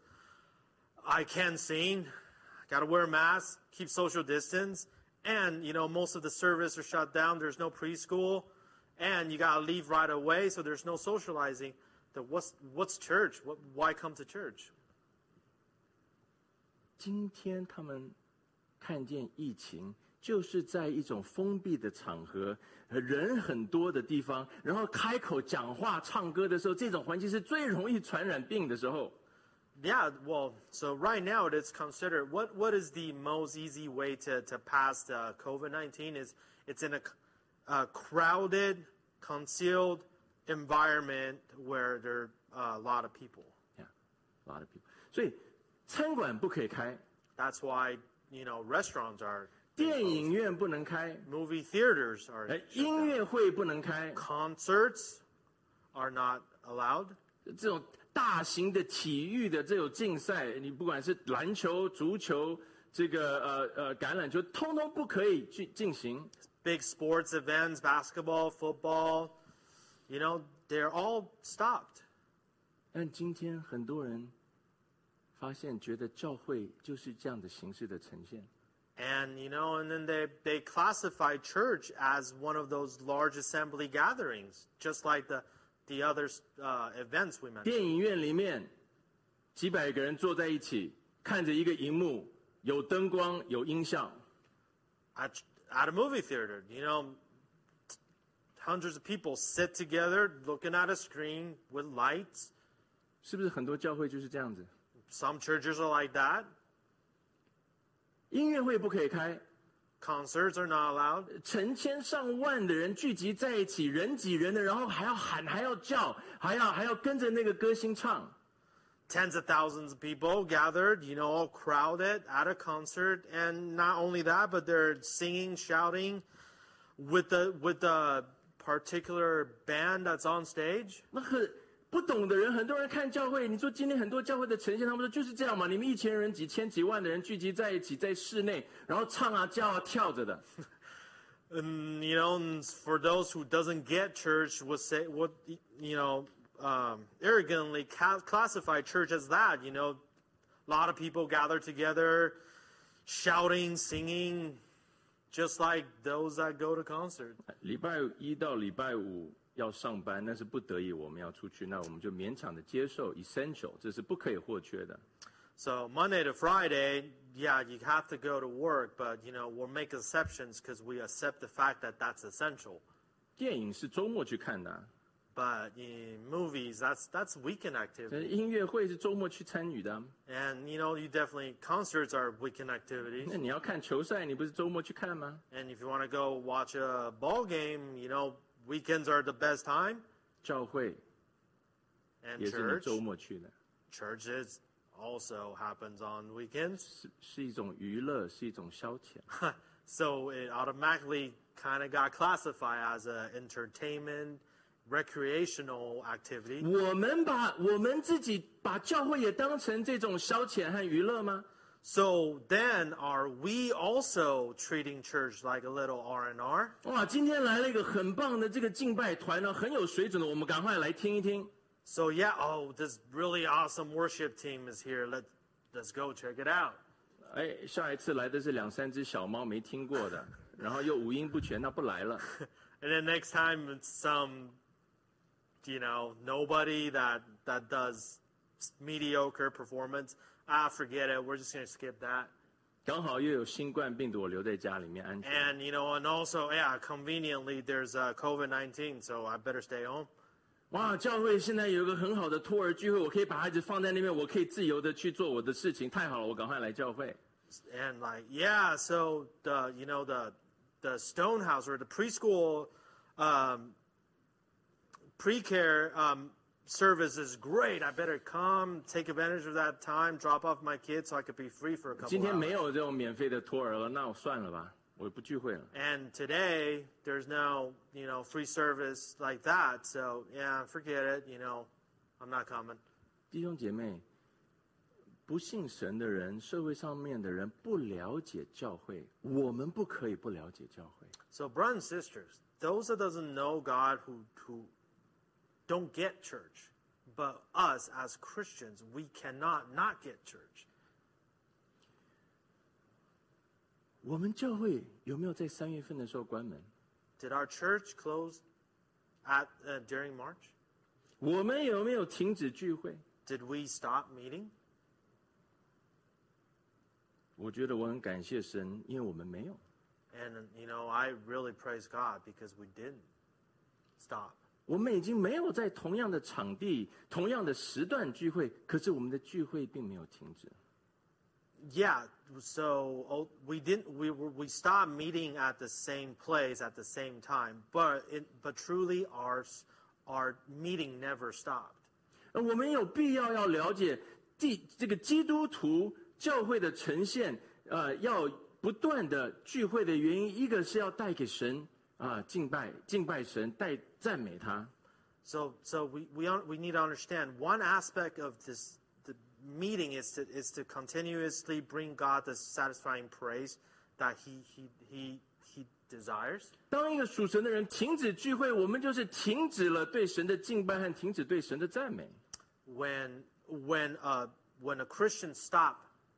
I can sing, got to wear a mask, keep social distance, and you know most of the service are shut down. There's no preschool, and you got to leave right away, so there's no socializing. Then what's what's church? What, why come to church? 今天他们看见疫情，就是在一种封闭的场合，人很多的地方，然后开口讲话、唱歌的时候，这种环境是最容易传染病的时候。 Yeah, well, so right now it's considered what what is the most easy way to to pass uh, COVID nineteen is it's in a, a crowded, concealed environment where there are uh, a lot of people. Yeah. A lot of people. 所以餐馆不可以开， That's why, you know, restaurants are 电影院不能开， movie theaters are 哎， shut 音 down. 乐会不能开， Concerts are not allowed. 这种大型的体育的这种竞赛，你不管是篮球、足球，这个呃呃橄榄球，通通不可以去进行。 Big sports events, basketball, football, you know, they're all stopped. 但今天很多人发现，觉得教会就是这样的形式的呈现。 And, you know, and then they, they classify church as one of those large assembly gatherings, just like the, the other uh, events we mentioned. 电影院里面几百个人坐在一起，看着一个荧幕，有灯光，有音效。 At, at a movie theater, you know, hundreds of people sit together looking at a screen with lights. 是不是很多教会就是这样子？ Some churches are like that. 音乐会不可以开， Concerts are not allowed. 成千上万的人聚集在一起，人挤人的，然后还要喊，还要叫，还要还要跟着那个歌星唱。 Tens of thousands of people gathered, you know, all crowded at a concert. And not only that, but they're singing, shouting with the, with the particular band that's on stage. 那很不懂的人，很多人看教会，你说今天很多教会的呈现，他们说就是这样嘛，你们一千人、几千、几万的人聚集在一起，在室内，然后唱啊、叫啊、跳着的。 And, you know, and for those who doesn't get church, would say, would, you know, um, arrogantly ca- classify church as that. You know, a lot of people gather together, shouting, singing, just like those that go to concert. 礼拜一到礼拜五要上班，那是不得已，我们要出去，那我们就勉强的接受 essential， 这是不可以或缺的。 So Monday to Friday, yeah, you have to go to work, but, you know, we'll make exceptions because we accept the fact that that's essential. 电影是周末去看的、啊， But in movies, that's that's weekend 但 activity. 音乐会是周末去参与的、啊。 And, you know, you definitely, concerts are weekend activities. 那你要看球赛，你不是周末去看吗？ And if you want to go watch a ball game, you know, weekends are the best time. 教会 And 也是你 church, 周末去的， churches also happens on weekends. 是是一种娱乐，是一种消遣。 So it automatically kind of got classified as an entertainment, recreational activity. 我们把我们自己把教会也当成这种消遣和娱乐吗？ So then are we also treating church like a little R and R? 哇，今天来了一个很棒的这个敬拜团呢，很有水准的，我们赶快来听一听。 So yeah, oh, this really awesome worship team is here. Let, let's go check it out. 哎，下一次来的是两三只小猫没听过的，然后又五音不全，那不来了。 And then next time it's some, you know, nobody that, that does mediocre performance. Ah, forget it. We're just going to skip that. 刚好又有新冠病毒，我留在家里面安全。 And, you know, and also, yeah, conveniently there's uh, COVID nineteen, so I better stay home. 哇，教会现在有一个很好的托儿聚会，我可以把孩子放在那边，我可以自由的去做我的事情，太好了，我赶快来教会。 And like, yeah, so the, you know, the, the Stonehouse or the preschool, um, pre-care, um, service is great. I better come, take advantage of that time, drop off my kids so I could be free for a couple 今天没 hours. 有这种免费的托儿了，那我算了吧，我不聚会了。 And today, there's no, you know, free service like that. So, yeah, forget it. You know, I'm not coming. 弟兄姐妹，不信神的人，社会上面的人不了解教会，我们不可以不了解教会。 So, brothers and sisters, those that doesn't know God who, who don't get church, but us as Christians, we cannot not get church. 我们教会有没有在三月份的时候关门？ Did our church close at uh, during March? 我们有没有停止聚会？ Did we stop meeting? 我觉得我很感谢神，因为我们没有。 And, you know, I really praise God because we didn't stop. 我们已经没有在同样的场地、同样的时段聚会，可是我们的聚会并没有停止。 Yeah, so oh, we didn't. We were we stopped meeting at the same place at the same time, but it, but truly our our meeting never stopped. 而我们有必要要了解， 基这个基督徒教会的呈现，呃，要不断的聚会的原因，一个是要带给神啊、呃、敬拜，敬拜神，带赞美他。 So, so we we we need to understand one aspect of this the meeting is to is to continuously bring God the satisfying praise that he he he he desires. 当一个属神的人停止聚会，我们就是停止了对神的敬拜和停止对神的赞美。 When when uh when a Christian stop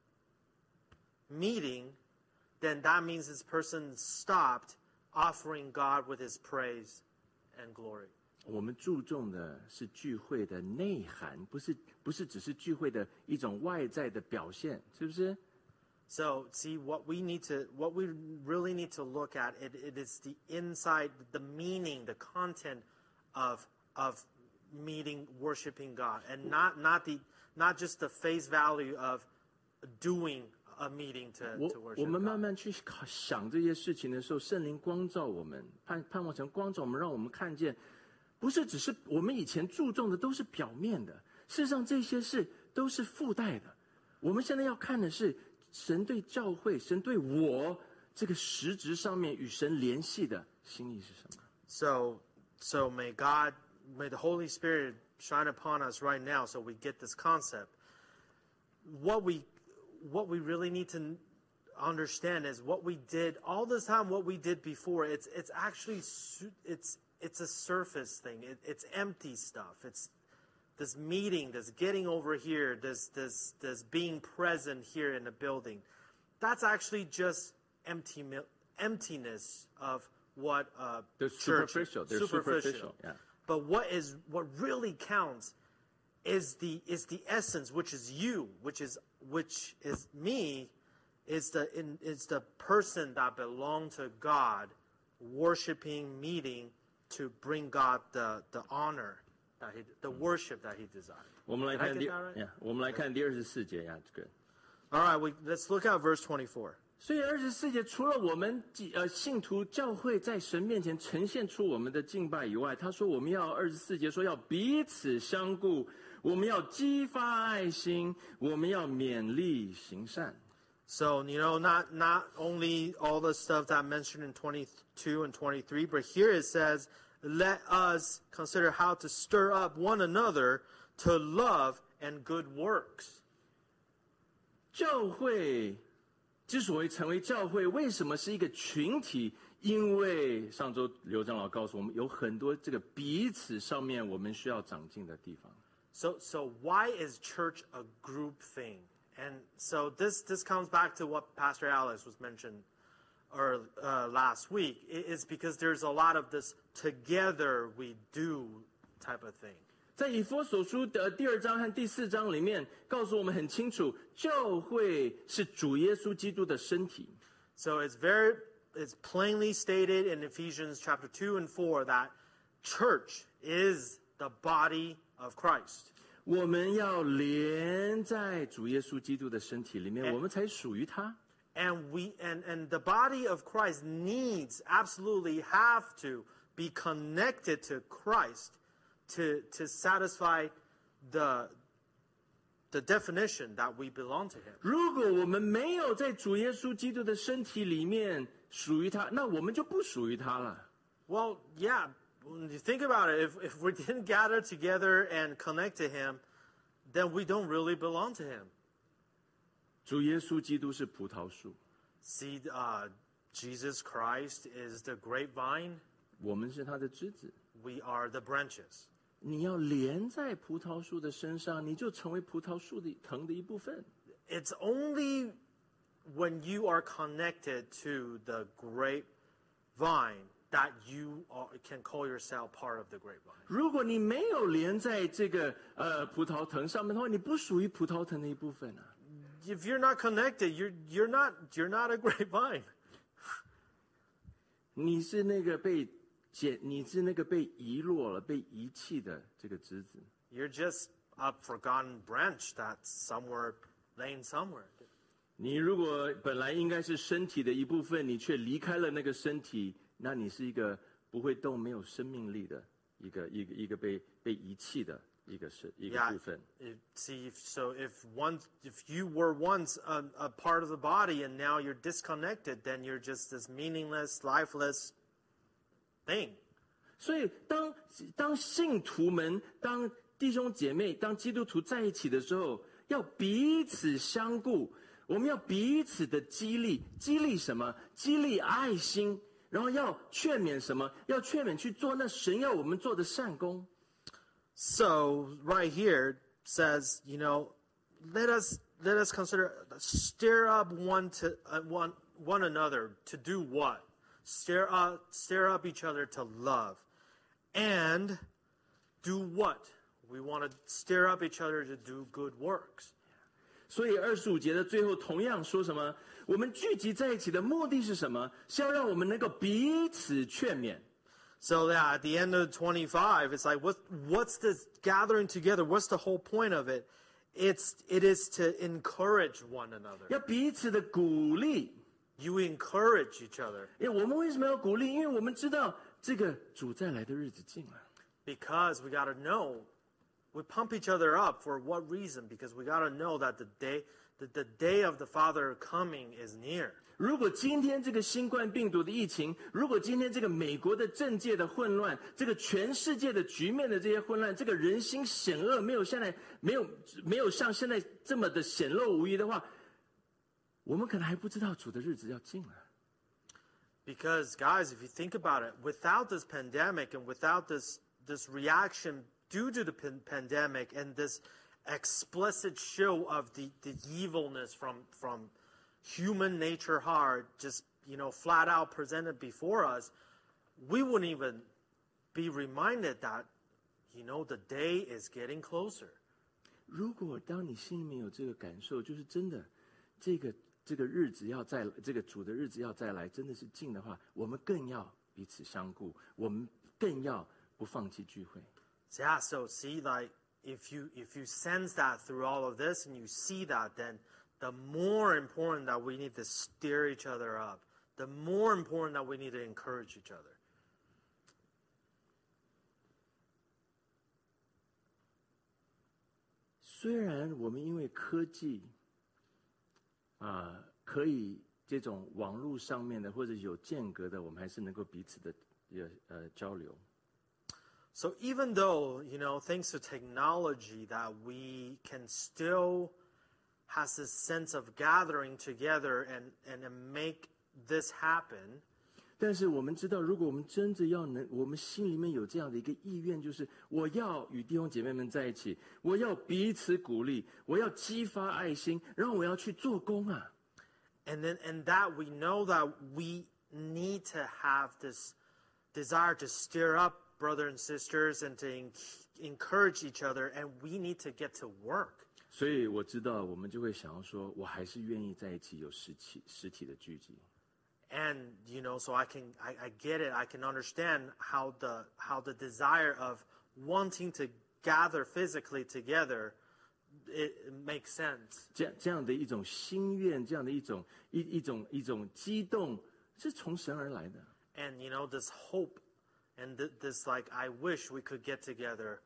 meeting, then that means this person stopped offering God with his praise and glory. 我们注重的是聚会的内涵，不是不是只是聚会的一种外在的表现，是不是？ So, see, what we need to, what we really need to look at, it, it is the inside, the meaning, the content of of meeting, worshiping God, and not not the not just the face value of doing a meeting to, 我 to 我 worship 们慢 God. 慢去考想这些事情的时候，圣灵光照我们，盼盼望成光照我们，让我们看见，不是只是我们以前注重的都是表面的，事实上这些事都是附带的。我们现在要看的是神对教会、神对我这个实质上面与神联系的心意是什么？ So, so may God, may the Holy Spirit shine upon us right now, so we get this concept. What we, what we really need to understand is what we did all this time. What we did before, it's it's actually it's it's a surface thing. It, it's empty stuff. It's this meeting, this getting over here, this this this being present here in the building. That's actually just empty emptiness of what uh, They're church superficial. They're superficial. superficial. Yeah. But what is what really counts is the is the essence, which is you, which is which is me, is the in, is the person that belong to God, worshiping, meeting to bring God the the honor that he, the worship that he desires. 我们来 Did I 看 get 第 that right? yeah, 我们来看第二十四节呀，这个。 All right, we, let's look at verse twenty-four. 所以二十四节除了我们呃信徒教会在神面前呈现出我们的敬拜以外，他说我们要二十四节说要彼此相顾，我们要激发爱心，我们要勉励行善。 So, you know, not not only all the stuff that I mentioned in twenty-two and twenty-three, but here it says, let us consider how to stir up one another to love and good works. 教会之所以成为教会，为什么是一个群体？因为上周刘长老告诉我们，有很多这个彼此上面我们需要长进的地方。 So, so why is church a group thing? And so this this comes back to what Pastor Alex was mentioned or uh, last week. It is because there's a lot of this together we do type of thing. 在以弗所书的第二章和第四章里面，告诉我们很清楚，教会是主耶稣基督的身体。 So it's very it's plainly stated in Ephesians chapter two and four that church is the body of Christ. 我们要连在主耶稣基督的身体里面，我们才属于他。 And we and, and the body of Christ needs absolutely have to be connected to Christ to to satisfy the the definition that we belong to him. 如果我们没有在主耶稣基督的身体里面属于他，那我们就不属于他了。 Well, yeah, when you think about it, if if we didn't gather together and connect to him, then we don't really belong to him. 主耶稣基督是葡萄树， See, uh, Jesus Christ is the grapevine. 我们是他的枝子。 We are the branches. 你要连在葡萄树的身上，你就成为葡萄树的藤的一部分。 It's only when you are connected to the grapevine that you are, can call yourself part of the grapevine. 如果你没有连在这个呃葡萄藤上面的话，你不属于葡萄藤的一部分啊。 If you're not connected, you're you're not you're not a grapevine. 你是那个被捡，你是那个被遗落了、被遗弃的这个枝子。 You're just a forgotten branch that's somewhere laying somewhere. 你如果本来应该是身体的一部分，你却离开了那个身体，那你是一个不会动、没有生命力的一个一个一个被被遗弃的一个是一个 Yeah. 部分。 It, see, if, so if one, if you were once a, a part of the body and now you're disconnected, then you're just this meaningless, lifeless thing. 所以当当信徒们、当弟兄姐妹、当基督徒在一起的时候，要彼此相顾，我们要彼此的激励，激励什么？激励爱心，然后要劝勉什么？要劝勉去做那神要我们做的善功。 So right here says, you know, let us let us consider stir up one to uh, one one another to do what? Stir up stir up each other to love, and do what? We want to stir up each other to do good works. 所以二十五节的最后同样说什么？我们聚集在一起的目的是什么？是要让我们能够彼此劝勉。 So yeah, at the end of twenty-five, it's like, what, what's this gathering together? What's the whole point of it? It's, it is to encourage one another. 要彼此的鼓励。 You encourage each other. 因为我们为什么要鼓励？因为我们知道这个主再来的日子近了。 Because we got to know, we pump each other up for what reason? Because we got to know that the day, that the day of the Father coming is near. 如果今天这个新冠病毒的疫情，如果今天这个美国的政界的混乱，这个全世界的局面的这些混乱，这个人心险恶没有现在没有没有像现在这么的显露无遗的话，我们可能还不知道主的日子要近了。 Because guys, if you think about it, without this pandemic and without this this reaction due to the pan- pandemic and this explicit show of the, the evilness from from human nature heart, just, you know, flat out presented before us, we wouldn't even be reminded that, you know, the day is getting closer. 如果当你心里面有这个感受，就是真的，这个这个日子要再这个主的日子要再来，真的是近的话，我们更要彼此相顾，我们更要不放弃聚会。 Yeah, so see, like, if you if you sense that through all of this and you see that, then the more important that we need to stir each other up, the more important that we need to encourage each other. 虽然我们因为科技啊、呃，可以这种网络上面的或者有间隔的，我们还是能够彼此的呃交流。 So even though, you know, thanks to technology that we can still has this sense of gathering together and, and make this happen. 但是我们知道，如果我们真的要能，我们心里面有这样的一个意愿，就是我要与弟兄姐妹们在一起，我要彼此鼓励，我要激发爱心，然后我要去做工啊。 And then, and that we know that we need to have this desire to stir up brothers and sisters and to encourage each other, and we need to get to work. 所以我知道，我们就会想要说，我还是愿意在一起有实体实体的聚集。 And you know, so I can, I, I get it. I can understand how the how the desire of wanting to gather physically together, it, it makes sense. 这样这样的一种心愿，这样的一种一一种一种激动，是从神而来的。 And you know, this hope and th- this like, I wish we could get together.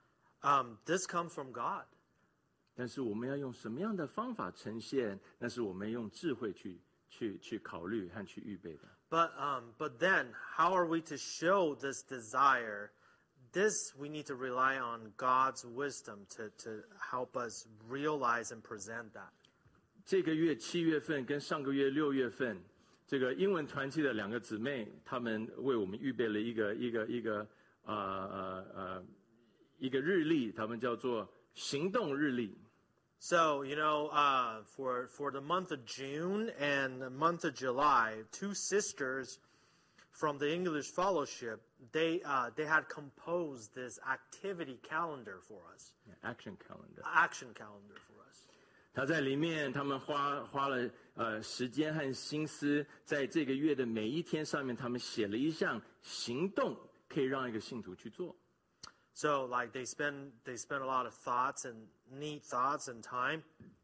Um, this comes from God. 但是我们要用什么样的方法呈现？那是我们用智慧去去去考虑和去预备的。 But um, but then, how are we to show this desire? This we need to rely on God's wisdom to to help us realize and present that. 这个月七月份跟上个月六月份，这个英文团契的两个姊妹，她们为我们预备了一个一个一个呃呃呃一个日历，他们叫做行动日历。 So, you know, uh, for for the month of June and the month of July, two sisters from the English Fellowship, they uh, they had composed this activity calendar for us, Action calendar， action calendar for us. 他在里面，他们花花了呃时间和心思，在这个月的每一天上面，他们写了一项行动，可以让一个信徒去做。 So, like, they spend they spend a lot of thoughts and neat thoughts and time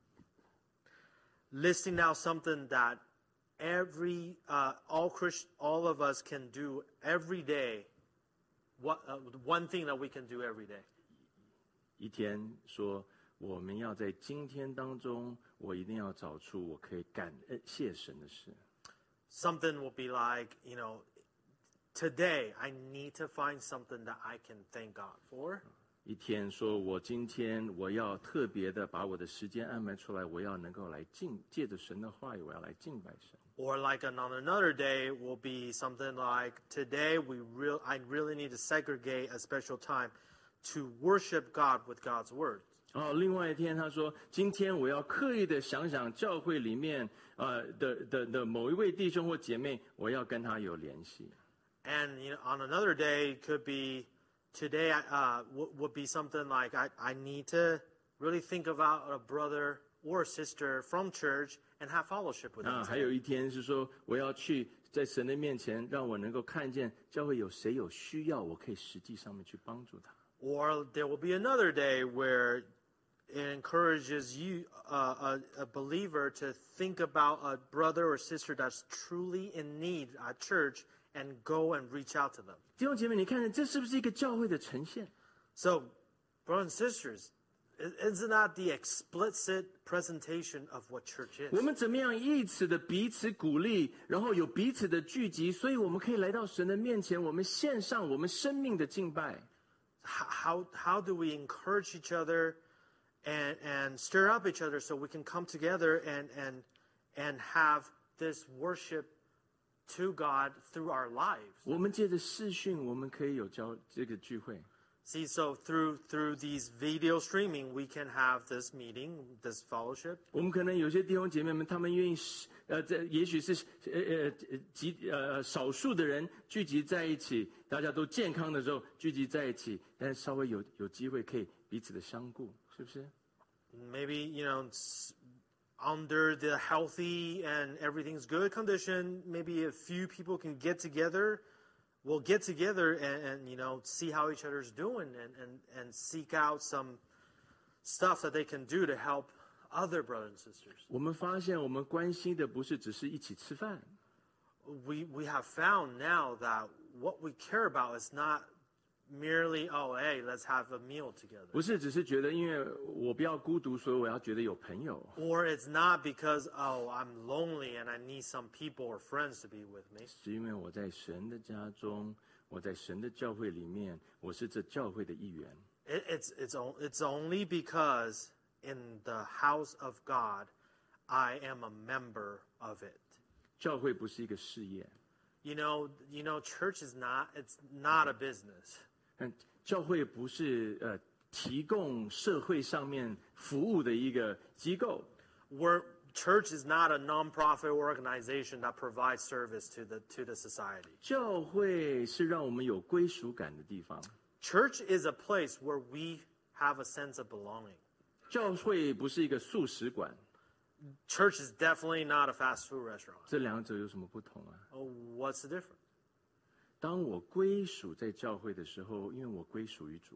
listing out something that every uh, all Christ all of us can do every day what uh, one thing that we can do every day. 一天说，我们要在今天当中，我一定要找出我可以感恩谢神的事。 Something will be like, you know, today I need to find something that I can thank God for. 一天说，我今天我要特别的把我的时间安排出来，我要能够来敬，借着神的话语，我要来敬拜神。 Or like on another day will be something like, today we real I really need to segregate a special time to worship God with God's word. 哦，另外一天他说，今天我要刻意的想想教会里面呃的的的某一位弟兄或姐妹，我要跟他有联系。 And you know, on another day could be today uh, w- would be something like I, I need to really think about a brother or a sister from church and have fellowship with them. 啊，还有一天是说，我要去在神的面前，让我能夠看見教會有誰有需要，我可以實際上面去幫助他。 Or there will be another day where it encourages you, uh, a, a believer, to think about a brother or sister that's truly in need at church and go and reach out to them. 弟兄姐妹，你看看這是不是一個教會的呈現？ So, brothers and sisters, isn't that the explicit presentation of what church is? 我們怎麼樣以此的彼此鼓勵，然後有彼此的聚集，所以我們可以來到神的面前，我們獻上我們生命的敬拜。 How, how do we encourage each other and, and stir up each other so we can come together and, and, and have this worship to God through our lives? 我們借着視訊，我們可以有教這個聚會。 See, so through through these video streaming, we can have this meeting, this fellowship. 我們可能有些弟兄姐妹們，他們願意，呃，這也許是呃呃極呃少數的人聚集在一起，大家都健康的時候聚集在一起，但是稍微有有機會可以彼此的相顧，是不是？ Maybe, you know, under the healthy and everything's good condition, maybe a few people can get together. We'll get together and, and you know, see how each other's doing and, and, and seek out some stuff that they can do to help other brothers and sisters. 我們發現，我們關心的不是只是一起吃飯。 We, we have found now that what we care about is not merely, oh, hey, let's have a meal together. 不是只是覺得，因為我不要孤獨，所以我要覺得有朋友。 Or it's not because, oh, I'm lonely and I need some people or friends to be with me. 是因為我在神的家中，我在神的教會裡面，我是這教會的一員。 It, it's, it's, on, it's only because in the house of God, I am a member of it. 教會不是一個事業。 You know, you know, church is not, it's not a business. 但教會不是呃提供社會上面服務的一個機構。 We're, church is not a nonprofit organization that provides service to the, to the society. 教會是讓我們有歸屬感的地方。 Church is a place where we have a sense of belonging. 教會不是一個素食館。 Church is definitely not a fast food restaurant. 這兩者有什麼不同啊？ Oh, what's the difference? 當我歸屬在教會的時候，因為我歸屬於主。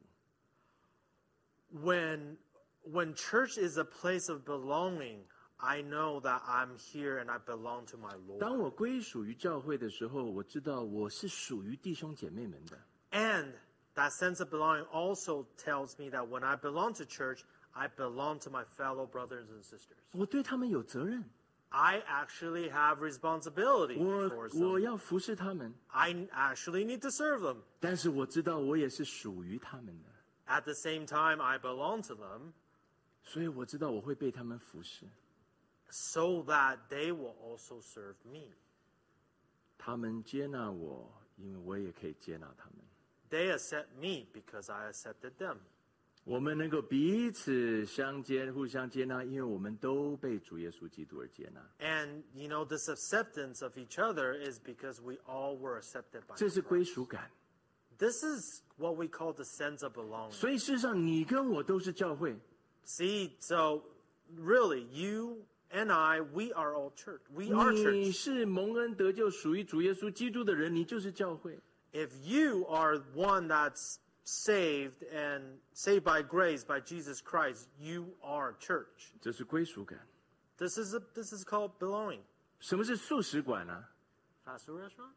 When, when church is a place of belonging, I know that I'm here and I belong to my Lord. 當我歸屬於教會的時候，我知道我是屬於弟兄姐妹們的。 And that sense of belonging also tells me that when I belong to church, I belong to my fellow brothers and sisters. 我對他們有責任， I actually have responsibility 我 for 我 some. 要服侍他們， I actually need to serve them. 但是我知道我也是屬於他們的， At the same time, I belong to them 所以我知道我會被他們服侍。 so that they will also serve me. 他們接納我，因為我也可以接納他們。 They accept me because I accepted them. 我們能夠彼此相接，互相接納，因為我們都被主耶穌基督而接納。 And, you know, this acceptance of each other is because we all were accepted by 這是 Christ. 歸屬感。 This is what we call the sense of belonging. 所以事實上，你跟我都是教會。 See, so really, you and I, we are all church. We are 你 church. 是蒙恩得救、屬於主耶穌基督的人，你就是教會。 If you are one that's saved and saved by grace by Jesus Christ, you are church. 這是歸屬感。 This is a, this is called belonging. 什麼是素食館呢、啊？ Fast food restaurant?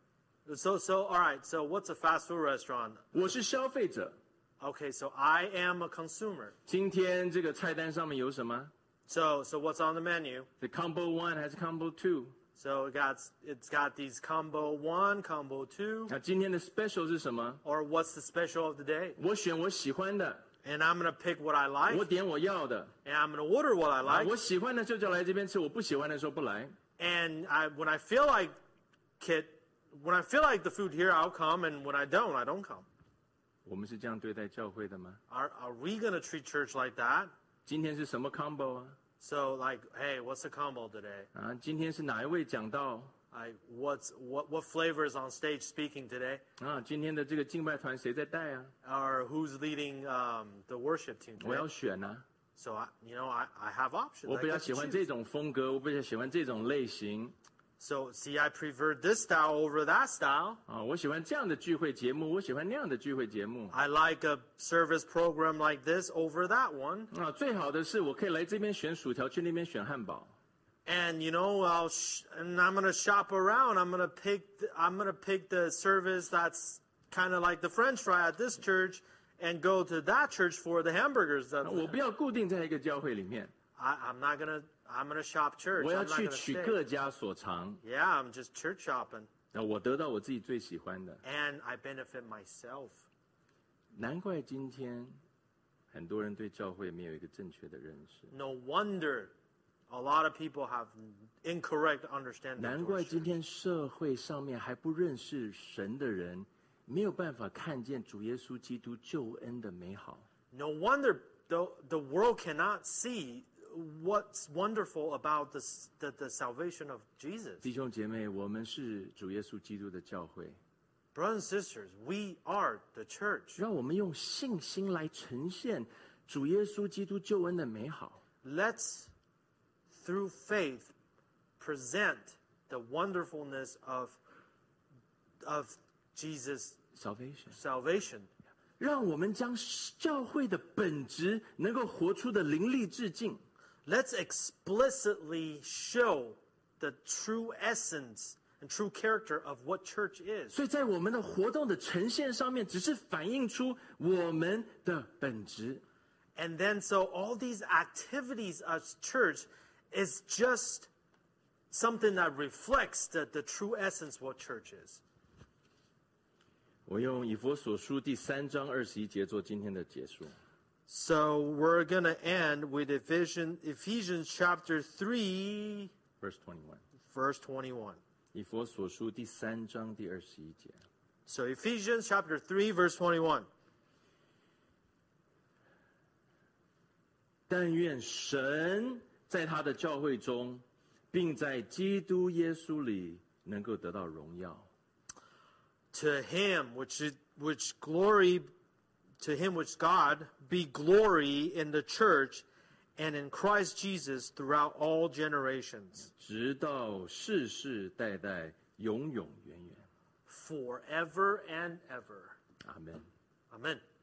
So, so, all right. So, what's a fast food restaurant? 我是消费者。 Okay, so I am a consumer. 今天这个菜单上面有什么？ So, so what's on the menu? 是 combo one 还是 combo two？ So it got it's got these combo one, combo two, 那今天的 special 是什么？ or what's the special of the day? 我选我喜欢的， And I'm gonna pick what I 我 like, 点我要的。 and I'm gonna order what I 啊 like. 我喜欢的就就来这边吃，我不喜欢的时候不来。 And I, when I feel like it, when I feel like the food here, I'll come, and when I don't, I don't come. 我们是这样对待教会的吗？ Are are we gonna treat church like that? 今天是什么 combo 啊？ So like, hey, what's the combo today? 啊，今天是哪一位讲道？ Like, what's what what flavor is on stage speaking today? 啊，今天的这个敬拜团谁在带啊？ Or who's leading um, the worship team 我 today? 要选啊！ So I, you know, I, I have options. 我 I 比较 get 喜 to 欢 choose. 这种风格，我比较喜欢这种类型 So see, I prefer this style over that style. 啊，我喜欢这样的聚会节目，我喜欢那样的聚会节目 I like a service program like this over that one. 啊。最好的是我可以来这边选薯条，去那边选汉堡。 And you know, I'll sh- and I'm gonna shop around. I'm gonna pick. The, I'm gonna pick the service that's kind of like the French fry at this church, and go to that church for the hamburgers. That, 我不要固定在一个教会里面， I, I'm not gonna. I'm gonna shop church. 我要 I'm not 去 gonna 取 stay. 各家所长。 Yeah, I'm just church shopping, 那我得到我自己最喜欢的。 and I benefit myself. 难怪今天很多人对教会没有一个正确的认识。 No wonder a lot of people have incorrect understanding. 难 towards 怪 church. 今天社会上面还不认识神的人，没有办法看见主耶稣基督救恩的美好。 No wonder the the world cannot see what's wonderful about this, the the salvation of Jesus. 弟兄姐妹，我们是主耶稣基督的教会， Brothers and sisters, we are the church. 让我们用信心来呈现主耶稣基督救恩的美好。 Let's, through faith, present the wonderfulness of of Jesus' Salvation， salvation. 让我们将教会的本质能够活出的淋漓致尽。 Let's explicitly show the true essence and true character of what church is. 所以在我们的活动的呈现上面，只是反映出我们的本质。 And then so all these activities as church is just something that reflects the, the true essence what church is. 我用以弗所书第三章二十一节做今天的结束。 So we're going to end with Ephesians, Ephesians chapter three, Verse twenty-one， verse twenty-one. 以弗所书第三章第二十一节。 So Ephesians chapter three, verse twenty-one. 但愿神在他的教会中，并在基督耶稣里能够得到荣耀。 To him which is, which glory, to him which God be glory in the church and in Christ Jesus throughout all generations, 直到世世代代，永永远远。 forever and ever. 阿门。 Amen.